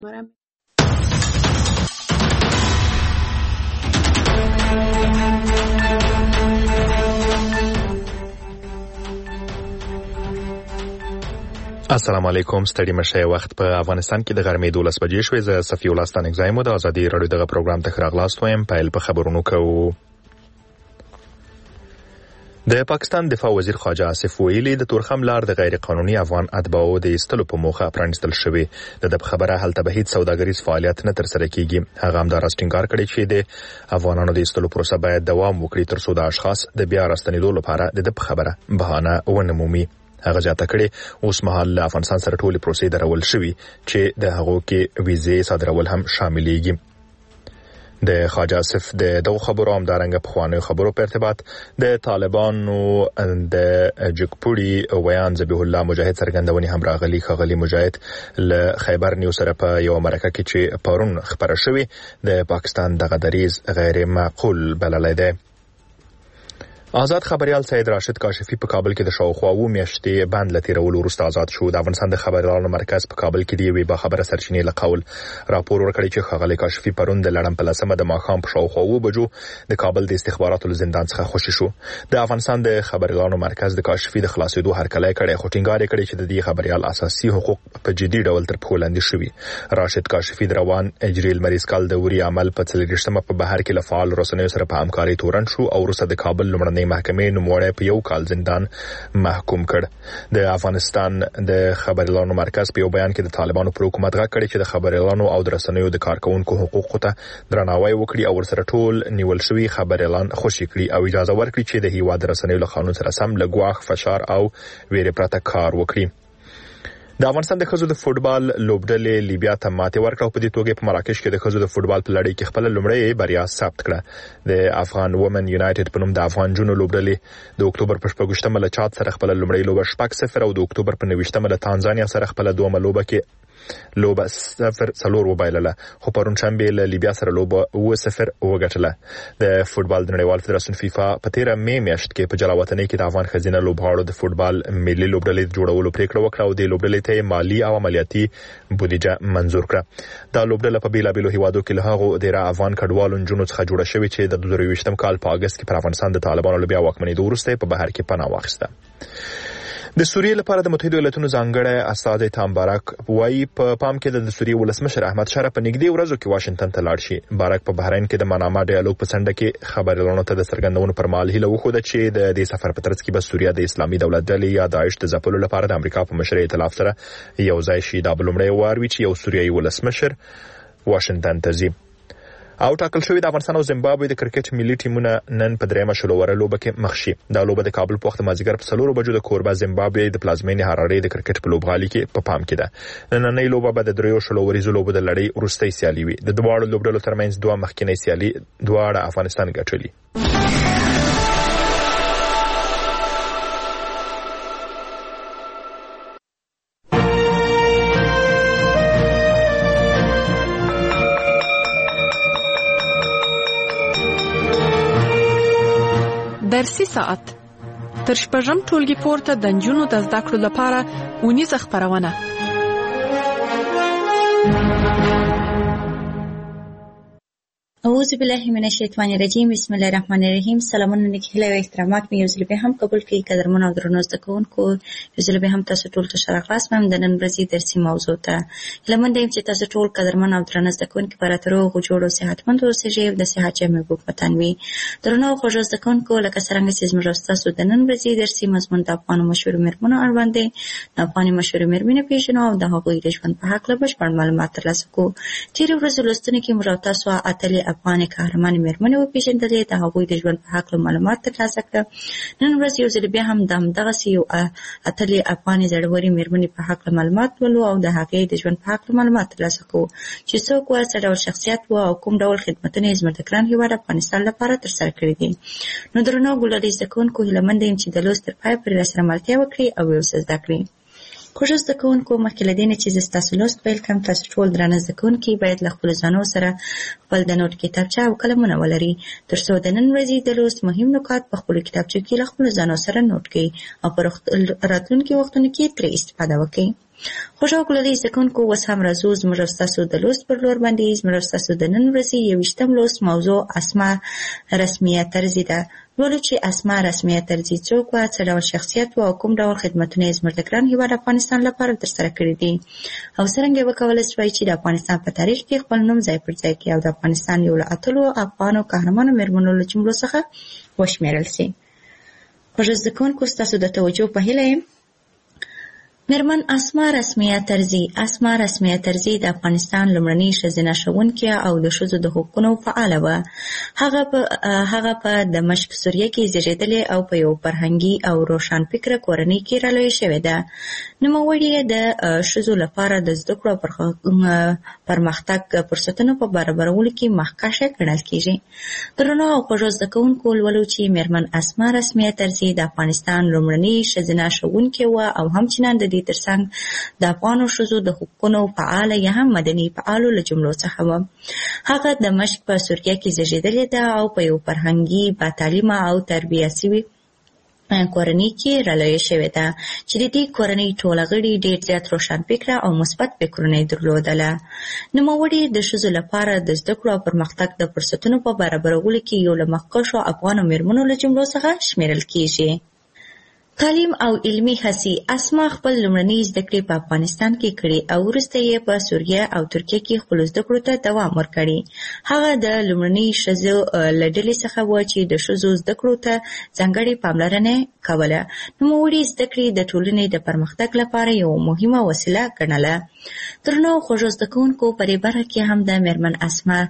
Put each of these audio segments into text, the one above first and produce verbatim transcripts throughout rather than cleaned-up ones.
السلام علیکم. ستړي مشه. وخت په افغانستان کې د غرمې دولس بجې شوې. زه صفي الله ستانکزی مو د ازادي رادیو دغه پروګرام ته راغلاست وایم. پیل په خبرونو کوو. د پاکستان دفاع وزیر خواجه آصف ویلي د تورخم لار د غیر قانوني افغان اتباعو د ایستلو په موخه پرانستل شوی. د د خبره هلته به هیڅ سوداګریز فعالیت نه تر سره کیږي. هغه هم دا راستینګار کړی چې د افغانانو د ایستلو پروسه باید دوام وکړي تر څو د اشخاص د بیا راستنېدو لپاره د د خبره بهانه ونه مومي. هغه ځاته کړي اوس مهال له افغانستان سره ټولې پروسې درول شوي چې د هغو کې ویزې صادرول هم شاملېږي. د خواجه آصف د دغو خبرو همدارنګه پخوانیو خبرو په ارتباط د طالبانو د جګپوړي ویان ذبیح الله مجاهد څرګندونې هم راغلي. ښاغلي مجاهد له خیبر نیوز سره په یو مرکه کې چې پرون خبره شوې د پاکستان دغه دریځ غیر معقول بللی دی. آزاد خبريال سید راشد کاشفی په کابل کې د شاوخوا و میاشتې بند لتیرولو وروسته آزاد شو. د افغانستان د خبريالانو مرکز په کابل کې دی وی با خبره سرچینې له قول راپور ورکړی چې ښاغلی کاشفی پرون د لړم په لسمه د ماښام په شاوخوا و بجو د کابل د استخباراتو زندان څخه خوشی شو. د افغانستان د خبريالانو مرکز د کاشفی د خلاصېدو هرکلی کړی خو ټینګار کړی چې د دې خبريال اساسي حقوق په جدي ډول تر پښو لاندې شوي. راشد کاشفی د روان اجري المریض کال د وری عمل په څلوېښتمه په بهر کې له فعال رسنیو سره په همکارۍ تورن شو او وروسته د کابل لومړنۍ محکمې نوموړی په یو کال زندان محکوم کړ. د افغانستان د خبريالانو مرکز په یو بیان کې د طالبانو پر حکومت غږ کړی چې د خبريالانو او د رسنیو د کارکونکو حقوقو ته درناوی وکړي او ورسره ټول نیول شوي خبريالان خوشي کړي او اجازه ورکړي چې د هیواد رسنیو له قانون سره سم له ګواښ، فشار او ویرې پرته کار وکړي. د افغانستان د ښځو د فوټبال لوبډلې لیبیا ته ماتې ورکړه او په دې توګه په مراکش کې د ښځو د فوټبال په لړۍ کې خپل لومړی بریا ثبت کړه. د افغان وومن یونایټډ په نوم د افغان جنو لوبډلې د اکتوبر په شپږویشتمه له چاد سره خپل لومړی لوبه شپږ صفر او د اکتوبر په نویشتمه له تانزانیا سره خپل دومه لوبه کې لوبه صفر څلور وبایلله خو پرون شنبه له لیبیا سره لوبه و صفر وګټله. د فوټبال د نړیوال فدراسیون فیفا په تیره مې میاشت کې په جلاوطنۍ کې د افغان ښځینه لوبغاړو د فوټبال ملي لوبډلې جوړولو پریکړه وکړه او د لوبډلې ته مالی او عملیاتي بودیجه منظور کړه. دا لوبډله په بیلابیلو هیوادو کې له هغو ډیره افغان کډوالو نجونو څخه جوړه شوې چې د دوه زره یوویشتم کال په اگست کې پر افغانستان د طالبانو له بیا واکمنېدو وروسته په بهر کې پناه واخیسته. د سوریې لپاره د متحده ایالاتونو ځانګړی استازی تام بارک وایي په پام کې د سوریې ولسمشر احمد شاه په نږدې ورځو کې واشنگټن ته لاړ شي. بارک په بحرین کې د منامه ډایالوګ په څنډه کې خبريالانو ته د څرګندونو پر مهال هیله وښوده چې د دې سفر په ترڅ کې به سوریه د اسلامي دولت ډلې یا داعش د ځپلو لپاره د امریکا په مشرۍ ائتلاف سره یو ځای شي. دا به لومړی وار وي چې یو سوریایي ولسمشر واشنگټن ته ځي. او ټاکل شوی د افغانستان او زیمبابوې د کرکټ ملي ټیمونه نن په دریمه شلوره لوبه کې مخ شي. دا لوبه د کابل په وخت مازیګر په څلورو بجو د کوربه زیمبابوې د پلازمینې هرارې د کرکټ په لوبغالي کې په پام کې ده. نننۍ لوبه به د دریو شلوريزو لوبو د لړۍ وروستۍ سیالي وي. د دواړو لوبډلو ترمنځ دوه مخکینی سیالي دواړه افغانستان ګټلي. درسي ساعت تر شپږم ټولګي پورته د نجونو د زده کړو لپاره اونیزه خپرونه. اعوذ بالله من الشیطان الرجیم. بسم الله الرحمن الرحیم. سلامونه نکهله او احترامات مې یو ځل به هم قبول کړئ. قدرمن او درنو زده کوونکو، یو ځل به هم تاسو ټول ته ښه راغلاست. مم د نن ورځې درسي موضوع ته هیله منده یم چې تاسو ټول قدرمن او درنو زده کوونکي په راته روغ او جوړ او صحتمند اوسئ او د صحت جامې په وطن وي. درنو خوږو زده کوونکو، لکه څرنګه چې زموږ تاسو د نن ورځې درسي مضمون د افغان مشهور مېرمنو اړوند دی. د افغان مشهور مېرمنې پیژنو او د هغوی د ژوند په هکله بشپړ معلومات ترلاسه کوو. تېرې ورځې لوستنې کې موږ تاسو اتلې افغان قهرمان مېرمنې وپېژندلې، د هغوی د ژوند په هکله معلومات ترلاسه کړه. نن ورځ یو ځل بیا هم د همدغسې یو اتلې افغانې زړورې مېرمنې په هکله معلومات ولو او د هغې د ژوند په هکله معلومات ترلاسه کوو چې څوک وه، څه ډول شخصیت وه او کوم ډول خدمتونه یې زموږ د ګران هېواد افغانستان لپاره ترسره کړي دي. نو درنو ګلالي زده کوونکو، هیله منده یم چې د لوست تر پایه پورې راسره ملتیا وکړئ او یې ورڅخه زده کړئ. خوږو زده کوونکو، مخکې له دې نه چې زه ستاسو لوست پیل کړم، تاسو ټول درانه زده کوونکي باید له خپلو ځانو سره خپل د نوټ کتابچه او قلمونه ولري، تر څو د نن ورځې د لوست مهم نکات په خپلو کتابچو کې له خپلو ځانو سره نوټ کړئ او په راتلونکي وختونو کې ترې استفاده وکړئ. خوږو ګلالي زدهکوونکو اوس هم راځو زموږ او ستاسو د لوست پر لور باندې. زموږ او ستاسو د نن ورځې یوویشتم لوست موضوع اسماء رسمیه طرزي ده. لولو چې اسماء رسمیه طرزي څوک وه، څه ډول شخصیت و او کوم ډول خدمتونه یې زموږ د ګران هېواد افغانستان لپاره ترسره کړي دي او څرنګه وکولی شوای چې د افغانستان په تاریخ کې خپل نوم ځای پر ځای کړي او د افغانستان یو له اتلو افغانو قهرمانو مېرمنو له جملو څخه وشمېرل سي. خوږو زدهکوونکو ستاسو د توجه په هیله یم. مېرمن اسماء رسمیه طرزي. اسماء رسمیه طرزي د افغانستان لومړنۍ ښځینه ښوونکې او د ښځو د حقونو فعاله وه. هغه په هغه په دمشق سوریه کې زیږېدلې او په یو فرهنګي او روښانفکره کورنۍ کې رالویه شوې ده. نوموړې یې د ښځو لپاره د زده کړو او پرمختګ فرصتونو په برابرولو کې مخکښه ګڼل کېږي. درنو او خوږو زدهکوونکو، لولو چې مېرمن اسماء رسمیه طرزي د افغانستان لومړنۍ ښځینه ښوونکې وه او همچنان د دې ترڅنګ د افغانو ښځو د حقونو فعاله یا هم مدني فعالو له جملو څخه وه. هغه د دمشق په سوریه کې زیږېدلې ده او په یو فرهنګي با تعلیمه او تربیه شوې کورنۍ کې رالویه شوې ده چې د دې کورنۍ ټوله غړي ډېر زیات روښانفکره او مثبت فکرونه یې درلودله. نوموړې د ښځو لپاره د زده کړو او پرمختګ د فرصتونو په برابرولو کې یو له مخکښو افغانو مېرمنو له جملو څخه شمېرل کېږي. تعلیم او علمي هڅې. اسماء خپل لومړنۍ زده کړې په افغانستان کې کړې او وروسته یې په سوریه او ترکیه کې خپلو زده کړو ته دوام ورکړی. هغه د لومړنۍ ښځو له ډلې څخه وه چې د ښځو زده کړو ته ځانګړې پاملرنه کوله. نوموړې زده کړې د ټولنې د پرمختګ لپاره یوه مهمه وسیله ګڼله. درنو خوږو زدهکوونکو، په دې برخه کې هم د مېرمن اسماء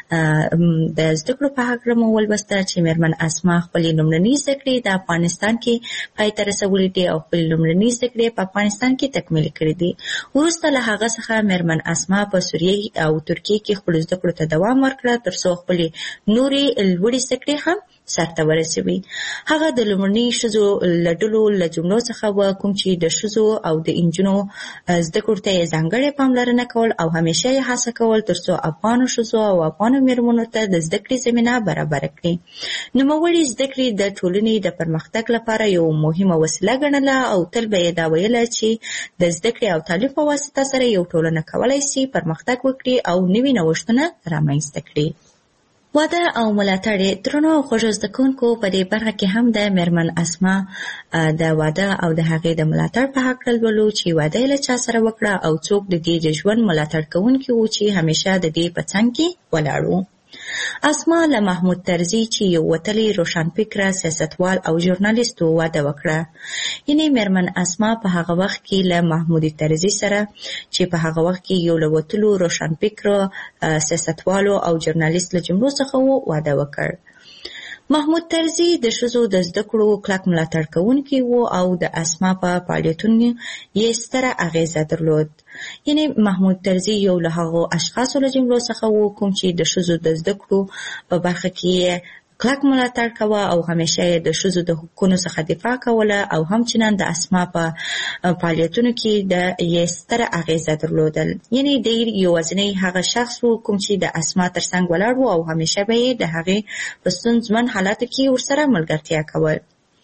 د زده کړو په هکله مو ولوسته چې مېرمن اسماء خپلې لومړنۍ زده کړې د افغانستان کې پای ته رسولې دي او خپلې لومړنۍ زده کړې په افغانستان کې تکمیل کړې دي. وروسته له هغه څخه مېرمن اسماء په سوریه او ترکیه کې خپلو زده کړو ته دوام ورکړه ترڅو خپلې نورې لوړې زده کړې هم سرته ورسوي. هغه د لومړنۍ ښځو له ډلو له جملو څخه وه کوم چې د ښځو او د نجونو زده کړو ته یې ځانګړې پاملرنه کول او همیشه یې هڅه کول ترڅو افغانو ښځو او افغانو مېرمنو ته د زده کړې زمینه برابره کړي. نوموړې زده کړې د ټولنې د پرمختګ لپاره یو مهمه وسیله ګڼله او تل به یې دا ویله چې د زده کړې او تعلیم په واسطه سره یو ټولنه کولی شي پرمختګ وکړي او نوي نوښتونه رامنځته کړي. واده او ملاتړ. درنو او خوږو زدهکوونکو، په دې برخه کې هم د مېرمن اسماء د واده او د هغې د ملاتړ په هکله لولو چې واده یې له چا سره وکړه او څوک د دې د ژوند ملاتړ کوونکي وو چې همیشه د دې په څنګ کې ولاړ وو. اسماء له محمود طرزي چې یو وتلی روښانفکره سیاستوال او ژورنالیست و واده وکړه. یعنې مېرمن اسماء په هغه وخت کې له محمود طرزي سره چې په هغه وخت کې یو له وتلو روښانفکره سیاستوالو او ژورنالیست له جملو څخه و واده وکړ. محمود طرزي د ښځو د زده کړو کلک ملاتړ کوونکی و او د اسماء په فعالیتونو یې ستره اغیزه درلود. یعنې محمود طرزي یو له هغو اشخاصو له جملو څخه و کوم چې د ښځو د زده کړو په برخه کې کلک ملاتړ کوه او همیشه یې د ښځو د حقونو څخه دفاع کوله او همچنان د اسماء په فعالیتونو کې د یې ستره اغیزه درلودل. یعنې ډېر یوازینی هغه شخص و کوم چې د اسماء تر څنګ ولاړ و او همیشه به یې د هغې په ستونزمن حالاتو کې ورسره ملګرتیا کول.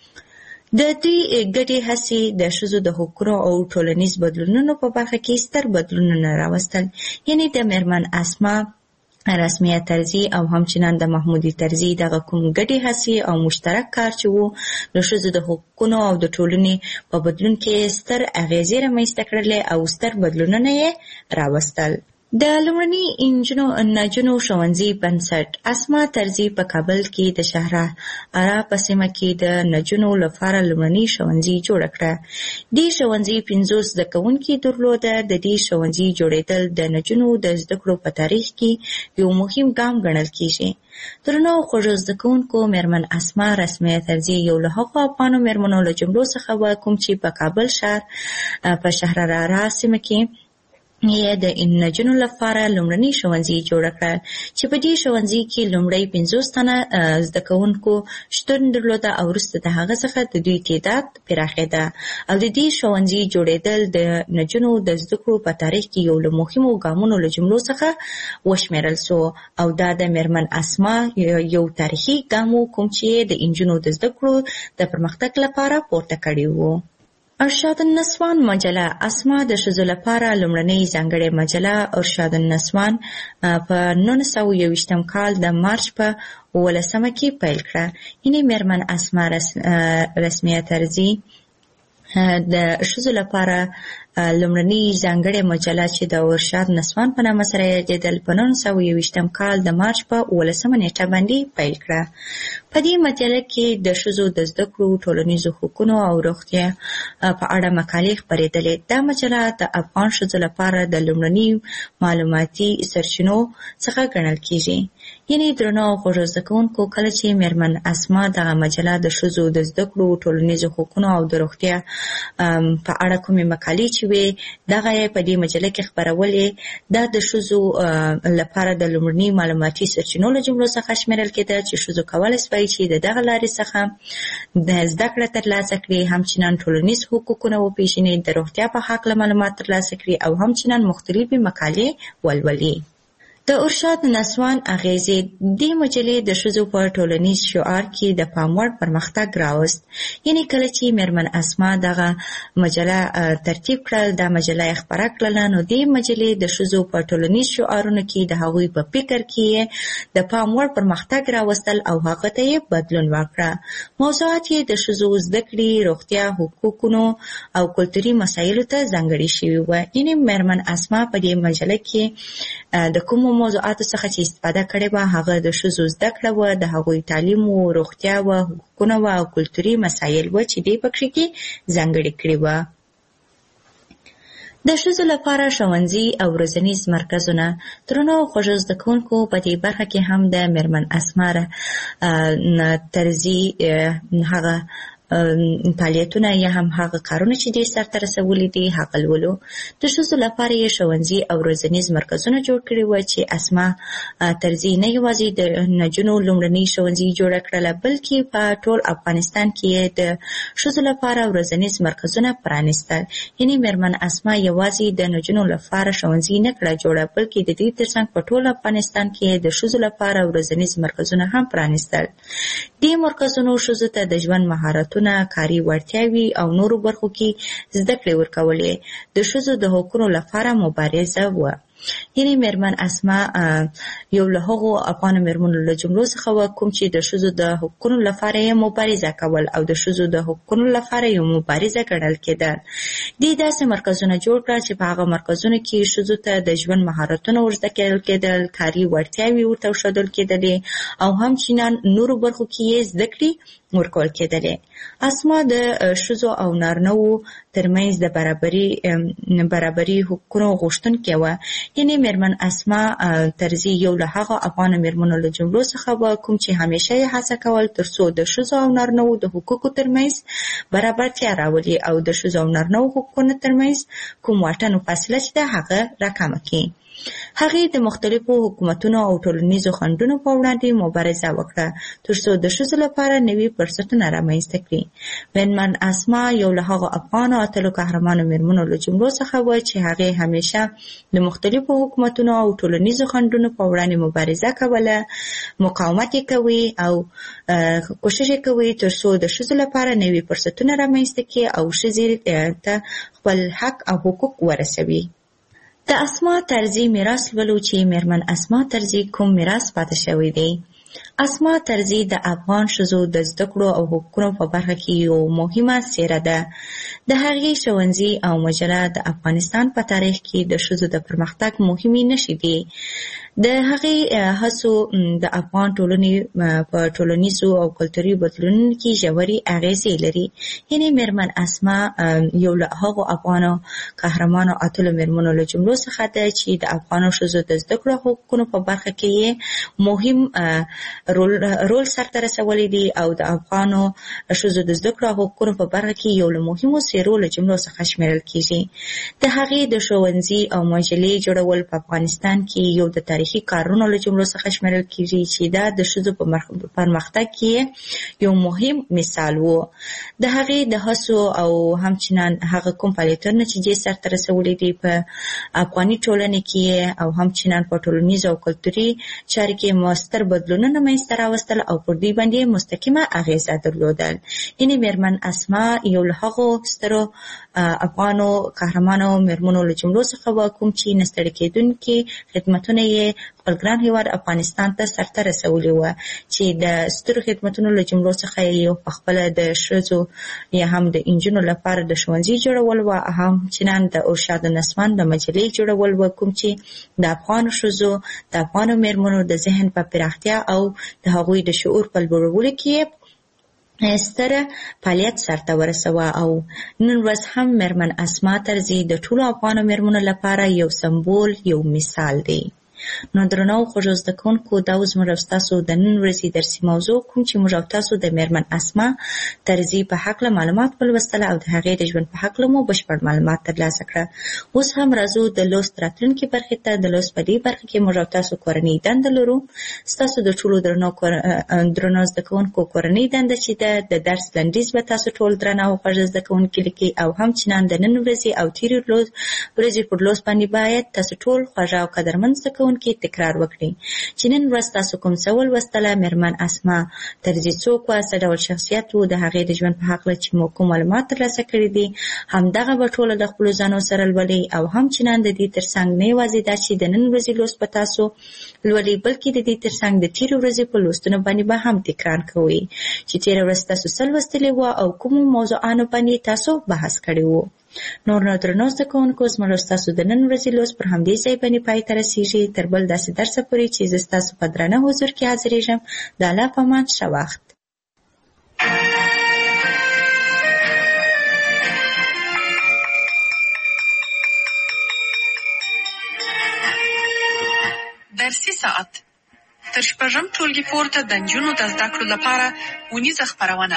د دې ګډې هڅې د ښځو د حقونو او ټولنیز بدلونونو په برخه کې ستر بدلونونه راوستل. یعنې د مېرمن اسماء رسمیه طرزي او همچنان د محمود طرزي دغه کوم ګډې هڅې او مشترک کار چې وو د ښځو د حقونو او د ټولنې په بدلون کې ستر اغیزې رامنځته کړلې او ستر بدلونونه یې راوستل. د لومړني انجونو نجونو ښوونځي بنسټ. اسماء طرزي په کابل کې د شهرارا په سیمه کې د نجونو لپاره لومړني ښوونځي جوړ کړه. دې ښوونځي پنځوس زده کوونکي درلوده. د دې ښوونځي جوړېدل د نجونو د زده کړو په تاریخ کې یو مهم ګام ګڼل کېږي. درنو خوږو زده کوونکو، مېرمن اسماء رسمیه طرزي یو له هغو افغانو مېرمنو له جملو څخه وه کوم چې په کابل ښار په شهرارا سیمه کې یې د نجونو لپاره لومړني ښوونځي جوړ کړل چې په دې ښوونځي کې لومړی پنځوس تنه زده کوونکو شتون درلوده او وروسته د هغه څخه د دوی تعداد پراخېده او د دې ښوونځي جوړېدل د نجونو د زده کړو په تاریخ کې یو له مهمو ګامونو له جملو څخه وشمېرل سو او دا د مېرمن اسماء یو تاریخي ګام و کوم چې د نجونو د زده کړو د پرمختګ لپاره پورته کړی و. ارشاد النسوان مجله اسما د ښځو لپاره لومړنۍ ځانګړې مجله ارشاد النسوان په نولس سوه یوویشتم کال د مارچ په اوولسمه کې پیل کړه. یعنې میرمن اسما رسمیه طرزي د ښځو لپاره لومړنۍ ځانګړې مجله چې د ارشاد نسوان په نامه سره یادېدل په نولس سوه یوویشتم کال د مارچ په اوولسمه نیټه باندې پیل کړه. په دې مجله کې د ښځو د زده کړو، ټولنیزو حقوقو او روغتیا په اړه مقالې خپرېدلې. دا مجله د افغان ښځو لپاره د لومړني معلوماتي سرچینو څخه ګڼل کېږي. یعنې درنو او خوږو زده کوونکو، کله چې میرمن اسما دغه مجله د ښځو د زده کړو، ټولنیزو حقوقو او د روغتیا په اړه کومې مقالې چې وې دغه یې په دې مجله کې خپرولې، دا د ښځو لپاره د لومړني معلوماتي سرچینو له جملو څخه شمیرل کېده چې ښځو کولی شوای چې د دغه لارې څخه د زده کړه ترلاسه کړي، همچنان ټولنیز حقوقونه وپېژني، د روغتیا په هکله معلومات ترلاسه کړي او همچنان مختلفې مقالې ولولي. د ارشاد نسوان اغیزې دې مجلې د ښځو په ټولنیز شعار کې د پام وړ پرمختګ راوست. یعنې کله چې میرمن اسما دغه مجله ترتیب کړل، دا مجله یې خپره کړله، نو دې مجلې د ښځو په ټولنیز شعارونو کې د هغوی په فکر کې د پام وړ پرمختګ راوستل او هغه ته یې بدلون ورکړه. موضوعات یې د ښځو زده کړې، روغتیا، حقوقو او کلتوري مسایلو ته ځانګړي شوي وو. یعنې میرمن اسما په دې مجله کې د کومو موضوعاتو څخه چې استفاده کړې وه هغه د ښځو زده کړه وه، د هغوی تعلیم و، روغتیا وه، حقوقونه وه او کلتوري مسایل وه چې دې پکې کې ځانګړي کړي وه. د ښځو لپاره ښوونځي او روزنیز مرکزونه. درنو او خوږو زده کوونکو، په دې برخه کې هم د میرمن اسما طرزي هغه فعالیتونه یا هم هغه کارونه چې دې سرته رسولي دي هغه لولو. د ښځو لپاره یې ښوونځي او روزنیز مرکزونه جوړ کړي وو چې اسما طرزي نه یوازې د نجونو لومړنۍ ښوونځي جوړه کړله، بلکې په ټول افغانستان کې یې د ښځو لپاره روزنیز مرکزونه پرانیستل. یعنې میرمن اسما یوازې د نجونو لپاره ښوونځي نه کړه جوړه، بلکې د دې ترڅنګ په ټول افغانستان کې یې د ښځو لپاره روزنیز مرکزونه هم پرانیستل. دې مرکزونو ښځو ته د ژوند مهارتونه، کاري وړتیاوې او نورو برخو کې زده کړې ورکولې. د ښځو د حقوقو لپاره مبارزه وه. یعنې میرمن اسما یو له هغو افغان میرمنو له جملو څخه وه کوم چې د ښځو د حقوقو لپاره یې مبارزه کول او د ښځو د حقوقو لپاره یو مبارزه ګڼل کېدل. دې داسې مرکزونه جوړ کړل چې په هغه مرکزونو کې ښځو ته د ژوند مهارتونه ورزده کېدل، کاري وړتیاوې ورته ښودل کېدلې او همچنان نورو برخو کې یې زده کړې ورکول کېدلې. اسما د ښځو او نارینه‌وو ترمنځ د برابري برابري حقوقو غوښتونکې وه. یعنې میرمن اسما طرزي یو له هغو افغان میرمنو له جملو څخه وه کوم چې همیشه یې هڅه کول تر څو د ښځو او نارینه‌وو د حقوقو ترمنځ برابرتیا راولي او د ښځو او نارینه‌وو حقوقو ترمنځ کوم واټن او فاصله چې ده هغه راکمه کړي. هغې د مختلفو حکومتونو او ټولنیزو خنډونو په وړاندې مبارزه وکړه تر څو د ښځو لپاره نوي فرصتونه رامنځته کړي. میرمن اسما یو له هغو افغانو اتلو قهرمانو میرمنو له جملو څخه وه چې هغې همیشه د مختلفو حکومتونو او ټولنیزو خنډونو په وړاندې مبارزه کوله، مقاومت یې کوي او کوشش یې کوي تر څو د ښځو لپاره نوي فرصتونه رامنځته کړي او ښځې ته خپل حق او حقوق ورسوي. د اسما طرزي میراث لولو چې میرمن اسما طرزي کوم میراث پاتې شوی دی. اسما طرزي د افغان ښځو د زده کړو او حقوقو په برخه کې یو مهمه څیره ده. د هغې ښوونځي او مجله د افغانستان په تاریخ کې د ښځو د پرمختګ مهمې نښې دي. د هغې هڅو د افغان ټولنې په ټولنیزو او کلتوري بدلونونو کې ژورې اغیزې لري. یعنې میرمن اسما یو له هغو افغانو قهرمانو اتلو میرمنو له جملو څخه ده چې د افغانو ښځو د زده کړو حقوقو په برخه کې یې مهم رول رول سرته رسولی دی او د افغانو ښځو د زده کړو حقوقو په برخه کې یو له مهمو څیرو له جملو څخه شمیرل کېږي. د هغې د ښوونځي او مجلې جوړول په افغانستان کې یو د تاریخي تاریخي کارونو له جملو څخه شمیرل کیږي چې دا د ښځو په پرمختګ کې یو مهم مثال وو. د هغې د هڅو او همچنان هغه کوم فعالیتونه چې دې سرته رسولي دي په افغاني ټولنې کې او همچنان په ټولنیز او کلتوري چارو کې مؤثر بدلونونه منځته راوستل او پر دې باندې مستقیمه اغیزه درلودل. یعنې میرمن اسما یو له هغو سترو افغانو قهرمانو میرمنو له جملو څخه وه کوم چې نه ستړي کېدونکي خدمتونه یې خپل ګران هېواد افغانستان ته سرته رسولي وه چې د سترو خدمتونو له جملو څخه یو پخپله د ښځو یا هم د انجونو لپاره د ښوونځي جوړول وه، همچنان د ارشاد نسوان د مجلې جوړول وه کوم چې د افغانو ښځو د افغانو میرمنو د ذهن په پراختیا او د هغوی د شعور په لوړولو کې ستره فعالیت سرته ورسوه. او نن ورځ هم میرمن اسما طرزي د ټولو افغانو میرمنو لپاره یو سمبول، یو مثال دی. نو درنو خوږو زده کوونکو، دا اوس موږ او ستاسو د نن ورځې درسي موضوع کوم چې موږ او تاسو د میرمن اسما طرزي په هکله معلومات ولوستل او د هغې د ژوند په هکله مو بشپړ معلومات ترلاسه کړه. اوس هم راځو د لوست راتلونکي برخې ته. د لوست په دې برخه کې موږ او تاسو کورنۍ دنده لرو. ستاسو د ټولو درنو درنو زده کوونکو کورنۍ دنده چې ده د درس لنډیز به تاسو ټول درنه او خوږ زده کوونکي لیکي او همچنان د نن ورځې او تېرې ورځې پر لوست باندې باید تاسو ټول خوږ او قدرمن زده کوونکي کې تکرار وکړي چې نن ورځ تاسو کوم څه ولوستله. میرمن اسما طرزي څوک وه، څه ډول شخصیت و، د هغې د ژوند په هکله چې مو کوم معلومات ترلاسه کړي دي همدغه به ټوله د خپلو ځانو سره لولئ او همچنان د دې ترڅنګ نه یوازې دا چې د نن ورځې لوست په تاسو لولئ بلکې د دې ترڅنګ د تېرې ورځې په لوستونو باندې به هم تکرار کوئ چې تېره ورځ تاسو څه لوستلي وه او کومو موضوعانو باندې تاسو بحث کړی و. نور نو درنو زده کوونکو، زموږ ستاسو د نن ورځې لوست پر همدې ځای باندې پای ته رسېږي. تر بل داسې درسه پورې چې زه ستاسو په درانه حضور کې حاضرېږم، د الله په امان، ښه وخت. درسي ساعت تر شپږم ټولګي پورته د نجونو د زده کړو لپاره ونیزه خپرونه.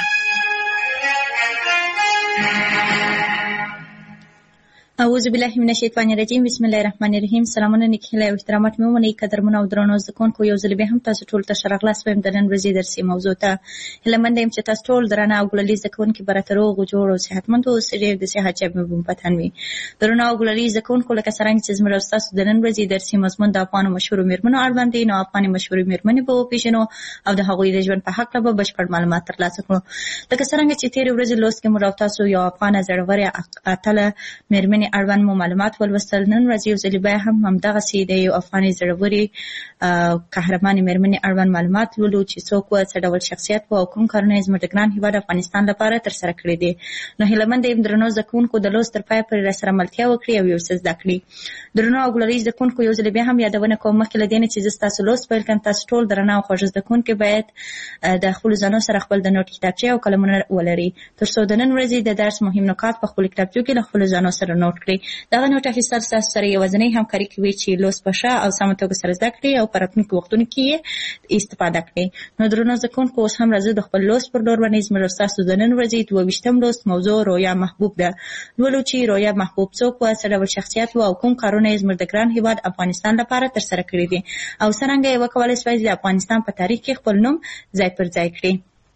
اعوذ بالله من الشیطان الرجیم. بسم الله الرحمن الرحیم. سلامونه، نیک هیله او احترامات مې ومنئ. قدرمنو او درنو زده کوونکو، یو ځل بیا هم تاسو ټولو ته ښه راغلاست وایم د نن ورځې درسي موضوع ته. هیله منده یم چې تاسو ټول درانه او ګلالي زده کوونکي به راته روغ و جوړ او صحتمند اوسئ. ډېر د صحت جیب مې بوم پتن وي. درنو او ګلالي زده کوونکو، لکه څرنګه چې زموږ او ستاسو د نن ورځې درسي مضمون د افغانو مشهورو میرمنو اړوند دی، نو افغاني مشهورې میرمنې به وپېژنو او د هغوی د ژوند په هکله به بشپړ معلومات ترلاسه کړو. لکه څرنګه چې تېرې ورځې لوست کې موږ او تاسو یو افغانه زړورې اتله میرمنې اړوند مو معلومات ولوستل. نن ورځ یو ځل بیا هم همدغسې د یو افغاني زړورې قهرمانې میرمنې اړوند معلومات لولو چې څوک وه، څه ډول شخصیت وه او کوم کارونه یې زموږ د ګران هېواد افغانستان لپاره ترسره کړي دي. نو هیله منده یم درنو زده کوونکو د لوست تر پایه پورې راسره ملتیا وکړي او یو څه زده کړي. درنو او ګلالي زده کوونکو، یو ځل بیا هم یادونه کوم مخکې له دې نه چې زه ستاسو لوست پیل کړم، تاسو ټول درنه او خوږ زده کوونکي باید د خپلو ځانو سره خپل د نوټ کتابچې او قلمونه ولري تر څو د نن ورځې د درس مهم نکات په خپلو کتابچو کې له خپلو ځانو سره نوټ کړئ. دغه نوټ اخیستل ستاسو سره یوازینۍ همکاري کوي چې لوست په ښه او سمه توګه سره زده کړئ او په راتلونکو وختونو کې یې استفاده کړئ. نو درنو زده کوونکو، اوس هم راځو د خپل لوست پر لور باندې. زموږ ستاسو د نن ورځې دوه ویشتم لوست موضوع رویا محبوب ده. لولو چې رویا محبوب څوک وه، څه ډول شخصیت وه او کوم کارونه یې زموږ د ګران هېواد افغانستان لپاره ترسره کړي دي او څرنګه یې وکولی سوای د افغانستان په تاریخ کې خپل نوم ځای پر ځای کړي.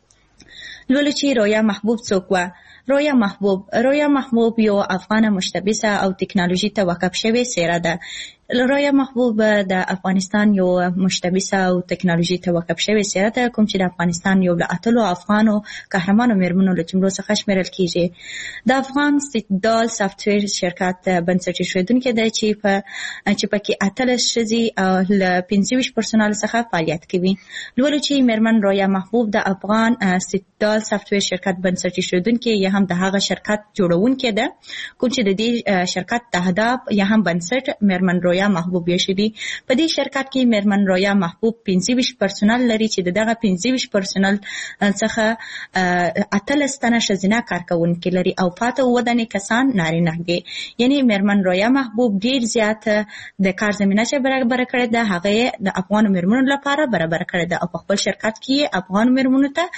لولو چې رویا محبوب څوک وه. رویا محبوب رویا محبوب یو افغانه مشتبسه او تکنالوژي ته وقف شوې څیره ده. رویا محبوب د افغانستان یو مشتبسه او تکنالوژي ته وقف شوې څیره ده کوم چې د افغانستان یو له اتلو افغانو قهرمانو میرمنو له جملو څخه شمیرل کیږي. د افغان ستدال سافټویر شرکت بنسټ ایښودونکې ده چې په چې پکې اتلس ښځې له پنځه ویشت پرسونال څخه فعالیت کوي. لولو چې میرمن رویا محبوب د افغان ستدال سافټویر شرکت بنسټ ایښودونکې یا هم د هغه شرکت جوړونکې ده کوم چې د دې شرکت د اهداف یا هم بنسټ میرمن رویا محبوب یې دي. په دې شرکت کې میرمن رویا محبوب پنځه ویشت پرسونل لري چې دغه پنځه ویشت پرسونل څخه اتلس تنه ښځینه کارکوونکي لري او پاته اووه دانې کسان نارینه دي. یعنې میرمن رویا محبوب ډېر زیات د کار زمینه چې برابره کړې ده هغه یې د افغانو میرمنو لپاره برابره کړې ده او په خپل شرکت کې یې افغانو میرمنو ته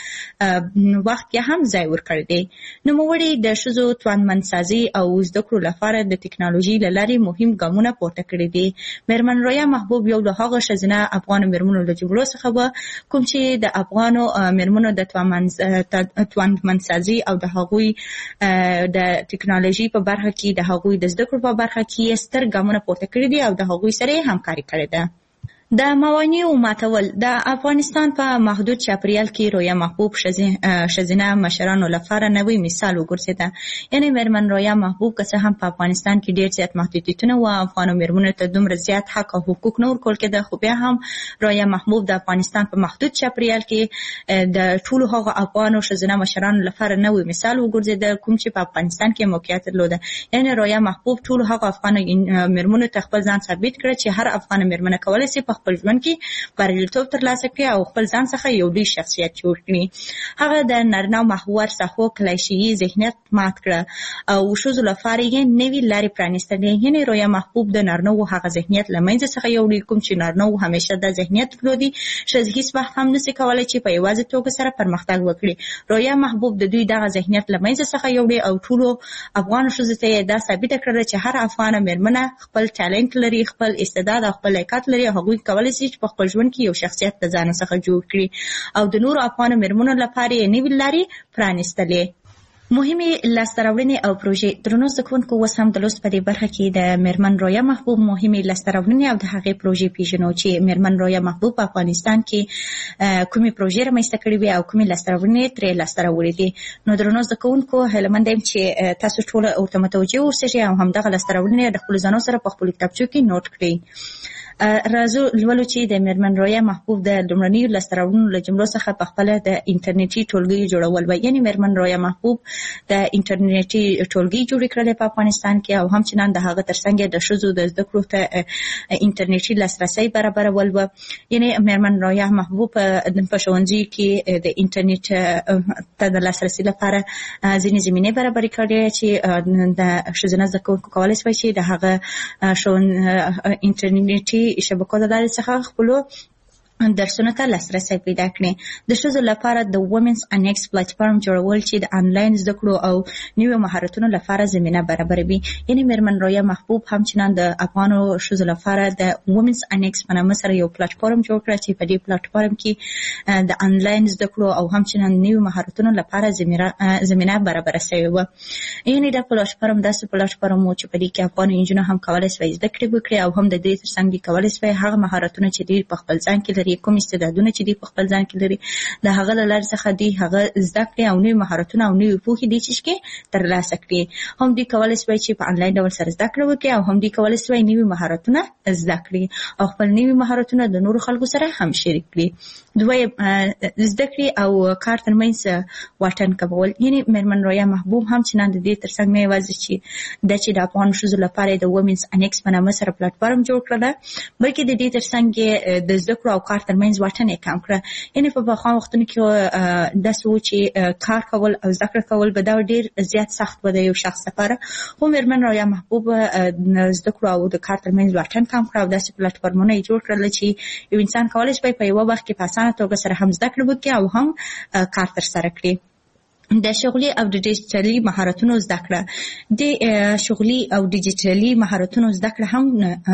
وخت یې هم ځای ورکړی دی. نوموړي د ښځو توانمندسازي او زده کړو لپاره د ټکنالوژي له لارې مهم ګامونه پورته کړي کړی دي. میرمن رویا محبوب یو له هغه ښځینه افغان میرمنو له جملو څخه و کوم چې د افغانو میرمنو د توانمندسازي او د هغوی د ټکنالوژي په برخه کې د هغوی د زده کړو په برخه کې ستر ګامونه پورته کړي دي او د هغوی سره همکاري کړې ده. د موانعو ماتول د افغانستان په محدود چاپریال کې رویا محبوب ښځینه مشرانو لپاره نوی مثال وګرځېده. یعنې میرمن رویا محبوب که څه هم په افغانستان کې ډېر زیات محدودیتونه و، افغانو میرمنو ته دومره زیات حق او حقوق نه ورکول کېده، خو بیا هم رویا محبوب د افغانستان په محدود چاپریال کې د ټولو هغو افغانو ښځینه مشرانو لپاره نوی مثال وګرځېده کوم چې په افغانستان کې موقعیت درلوده. یعنې رویا محبوب ټولو هغو افغانو میرمنو ته خپل ځان ثابت کړ چې هر افغانه میرمنه کولی شي په خپل ژوند کې بریالیتوب ترلاسه کړي او خپل ځان څخه یو لوی شخصیت جوړ کړي. هغه د نارینه محور ساحو کلیشه‌یي ذهنیت مات کړه او ښځو لپاره یې نوې لارې پرانیستلې. یعنې رویا محبوب د نارینه‌و هغه ذهنیت له منځه څخه یوړی کوم چې نارینه‌و همیشه دا ذهنیت درلودي ښځې هیڅ وخت هم نشي کولی چې په یوازې توګه سره پرمختګ وکړي. رویا محبوب د دوی دغه ذهنیت له منځه څخه یوړی او ټولو افغان ښځو ته یې دا ثابته کړه چې هر افغانه میرمنه خپل ټالنټ لري، خپل استعداد او خپل لیاقت لري او هغوی کولی شي په خپل ژوند کې یو شخصیت د ځان څخه جوړ کړي او د نورو افغانو میرمنو لپاره یې نوې لارې پرانیستلې. مهمې لاسته راوړنې او پروژې. درنو زده کوونکو، اوس هم د لوست په دې برخه کې د میرمن رویا محبوب مهمې لاسته راوړنې او د هغې پروژې پیژنو چې میرمن رویا محبوب په افغانستان کې کومې پروژې رامنځته کړې وې او کومې لاسته راوړنې ترې لاسته راوړې دي. نو درنو زده کوونکو، هیله مند یم چې تاسو ټول ورته متوجه اوسئ او همدغه لاسته راوړنې د خپلو ځانو سره په خپلو کتابچو کې نوټ کړئ. راځو لولو چې د میرمن رویا محبوب د لومړنیو لاسته راوړنو له جملو څخه په خپله د انټرنیټي ټولګیو جوړول و. یعنې میرمن رویا محبوب د انټرنیټي ټولګي جوړې کړلې په افغانستان کې او همچنان د هغه ترڅنګ د ښځو د زده کړو ته انټرنیټي لاسرسی برابرول و. یعنې میرمن رویا محبوب په ښوونځیو کې د انټرنیټ ته د لاسرسي لپاره ځینې زمینې برابرې کړې چې د ښځینه زده کوونکو کولی شوی چې د هغه انټرنیټي شبکو د لارې څخه خپلو درسونو ته لاسرسی پیدا کړي. د ښځو لپاره د وومنز انیکس پلیټفارم جوړول چې د آنلاین زده کړو او نویو مهارتونو لپاره زمینه برابروي. یعنې میرمن رویا محبوب همچنان د افغانو ښځو لپاره د وومنز انیکس په نامه سره یو پلیټفارم جوړ کړ چې په دې پلیټفارم کې د آنلاین زده کړو او همچنان نویو مهارتونو لپاره زمینه برابره شوې وه. یعنې دا پلیټفارم داسې پلیټفارم و چې په دې کې افغانو نجونو هم کولی شوی زده کړې وکړي او هم د دې ترڅنګ دوی کولی شوی هغه مهارتونه چې دوی په خپل ځان کې لري، کوم استعدادونه چې دوی په خپل ځان کې لري، د هغه له لارې څخه دوی هغه زده کړي او نوي مهارتونه او نوي پوهې دوی چې ترلاسه کړي. هم دوی کولی شوی چې په آنلاین ډول سره زده کړه وکړي او هم دوی کولی شوی نوي مهارتونه زده کړي او خپل نوي مهارتونه د نورو خلکو سره هم شریک کړي. دویم، زده کړې او کار ترمنځ واټن کمول. یعنې میرمن رویا محبوب همچنان د دې ترڅنګ نه یوازې چې د چې د افغان ښځو لپاره د وومنز انیکس په نامه سره پلیټفارم جوړ کړله، بلکې د دې ترڅنګ د زده کړو او کار ترمنځ واټن یې کم کړه. یعنې په پخوا وختونو کې داسې و چې کار کول او زده کړه کول به دا ډېر زیات سخت و د یو شخص لپاره، خو میرمن رویا محبوب زده کړو او د کار ترمنځ واټن کم کړه او داسې پلیټفارمونه یې جوړ کړل چې یو انسان کولی شي په یوه وخت کې په اسانه توګه سره هم زده کړه وکړي او هم کار ترسره کړي. د شغلي او د ډیجیټلي مهارتونو زده کړه. د شغلي او ډیجیټلي مهارتونو زده کړه هم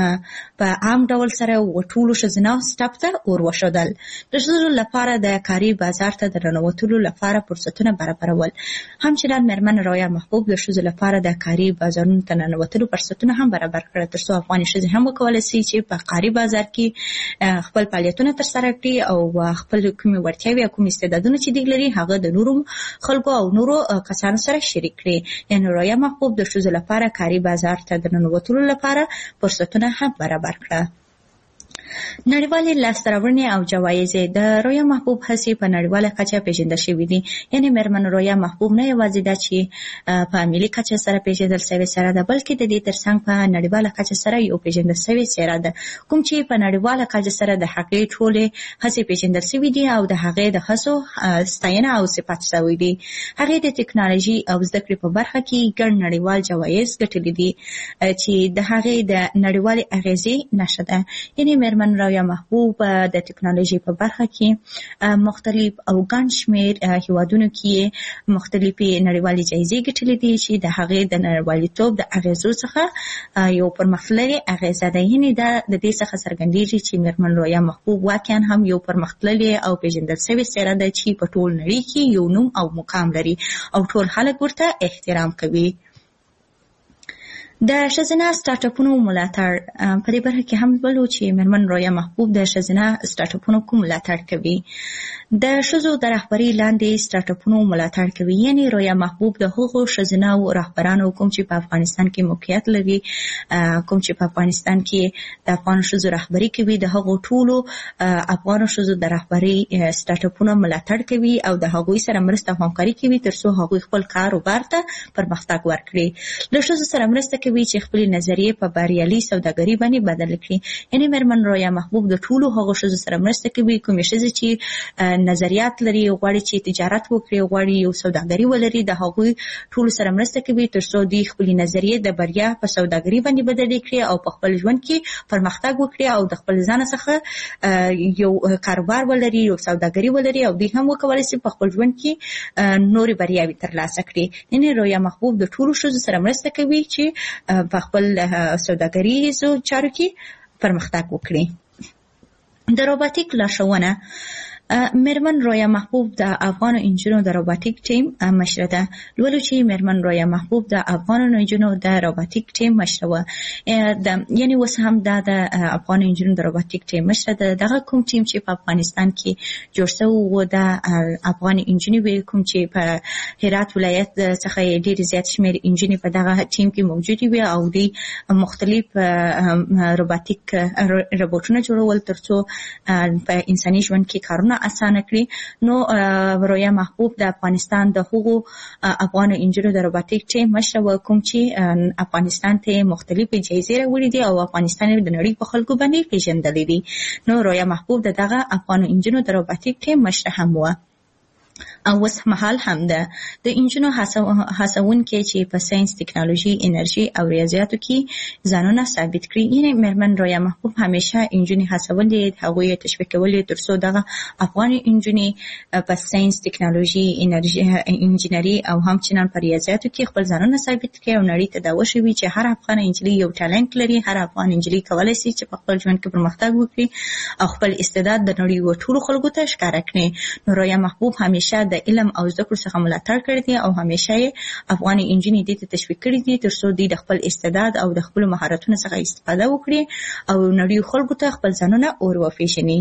په عام ډول سره وټولو ښځینه سټاپ ته ور وښودل. د ښځو لپاره د کاري بازار ته د ننوتلو لپاره فرصتونه برابرول. همچنان میرمن رویا محبوب د ښځو لپاره د کاري بازارونو ته ننوتلو فرصتونه هم برابر کړل ترڅو افغاني ښځې هم وکولی شي چې په کاري بازار کې خپل فعالیتونه ترسره کړي او خپل کومې وړتیاوې او کوم استعدادونه چې دوی لري هغه د نورو خلکو او نورو کسانو سره شریک کړي. یعنې رویا محبوب د ښځو لپاره کاري بازار ته د ننوتلو لپاره فرصتونه هم برابر کړه. نړیوالې لاسته راوړنې او جوایزې. د رویا محبوب هڅې په نړیواله کچه پیژندل شوې دي. یعنې میرمن رویا محبوب نه یوازې دا چې په ملي کچه سره پیژندل شوې څېره ده، بلکې د دې ترڅنګ په نړیواله کچه سره یو پیژندل شوې څېره ده، کوم چې په نړیواله کچه سره د هغې ټولې هڅې پیژندل شوې دي او د هغې د هڅو ستاینه او صفت شوی دي. هغې د ټکنالوژي او زده کړې په برخه کې ګڼ نړیوال جوایز ګټلي دي چې د هغې د نړیوالې اغېزې نښه ده. یعنې میرمن رویا رویا محبوب د ټکنالوژي په برخه کې مختلف او ګڼ شمېر هیوادونو کې مختلفې نړیوالې جایزې ګټلې دي چې د هغې د نړیوالتوب د اغېزو څخه یو پرمختللې اغېزه ده. یعنې دا د دې څخه څرګندېږي چې میرمن رویا محبوب واقعا هم یو پرمختللې او پیژندل شوې څېره ده چې په ټول نړۍ کې یو نوم او مقام لري او ټول خلک ورته احترام کوي. د ښځینه سټارټ اپونو ملاتړ په دې برخه کې هم ولو چې میرمن رویا محبوب د ښځینه سټارټ اپونو کوم ملاتړ کوي. د ښځو د رهبرۍ لاندې سټارټ اپونو ملاتړ کوي. یعنی رویا محبوب د هغو ښځینه رهبرانو کوم چې په افغانستان کې موقعیت لري، کوم چې په افغانستان کې د افغان ښځو رهبري کوي، د هغو ټولو افغان ښځو د رهبرۍ سټارټ اپونو ملاتړ کوي او د هغوی سره مرسته او همکاري کوي ترڅو هغوی خپل کاروبار ته پرمختګ ورکړي. له ښځو سره مرسته کوي چې خپل نظریې په بریالي سوداګري باندې بدل کړي. یعنی میرمن رویا محبوب د ټولو هغو ښځو سره مرسته کوي کومې ښځې چې نظریات لري، غواړي چې تجارت وکړي، غواړي یو سوداګري ولري، د هغوی ټولو سره مرسته کوي ترڅو دوی خپل نظریې د بریا په سوداګري باندې بدل کړي او په خپل ژوند کې پرمختګ وکړي او د خپل ځان څخه یو کاروبار ولري، یو سوداګري ولري او دوی هم وکولای شي په خپل ژوند کې نورې بریاوې ترلاسه کړي. یعنی رویا محبوب د ټولو ښځو سره مرسته کوي چې په خپل سوداګریزو چارو کې پرمختګ وکړي. د روباټیک لارښوونه میرمن رویا محبوب د افغان انجینو د روباټیک ټیم مشره ده. لولو چې میرمن رویا محبوب د افغان انجینو د روباټیک ټیم مشره و، یعنی اوس هم دا د افغان انجینو د روباټیک ټیم مشره ده. دغه کوم ټیم چې په افغانستان کې جوړ شوی و د افغان انجینو وی کوم چې په هرات ولایت څخه ډېر زیات شمېر انجینې په دغه ټیم کې موجود وي او دوی مختلف روباټیک روبوټونه جوړول ترڅو په انساني ژوند کې کارونه اسانه کړي. نو رویا محبوب د افغانستان د هغو افغان انجینو د روباټیک ټیم مشره و کوم چې افغانستان ته مختلفې جایزې راوړي دي او افغانستان د نړۍ په خلکو باندې پیژندلی دي. نو رویا محبوب د دغه افغان انجینو د روباټیک ټیم مشره هم و او اوس مهال هم ده. د انجینو هڅونکي چې په ساينس، ټکنالوژي، انرژي او ریاضیاتو کې ځانونه ثابت کړي. یعنی میرمن رویا محبوب همیشه انجینې هڅولې، هغوی یې تشویق کولې ترڅو دغه افغان انجینې په ساينس، ټکنالوژي، انرژي، انجینري او همچنان په ریاضیاتو کې خپل ځانونه ثابت کړي او نړۍ ته دا وښيي چې هر افغان انجینې یو ټالنت لري، هر افغان انجینې کولای شي چې په خپل ژوند کې پرمختګ وکړي او خپل استعداد د نړۍ ټولو خلکو ته ښکاره کړي. نو رویا محبوب همیشه د علم او زده کړو څخه ملاتړ کړی دی او همیشه یې افغان انجینې دې ته تشویق کړی دي ترڅو دوی د خپل استعداد او د خپل مهارتونو څخه استفاده وکړي او نړۍ خلکو ته خپل ځانونه اور وپېژني.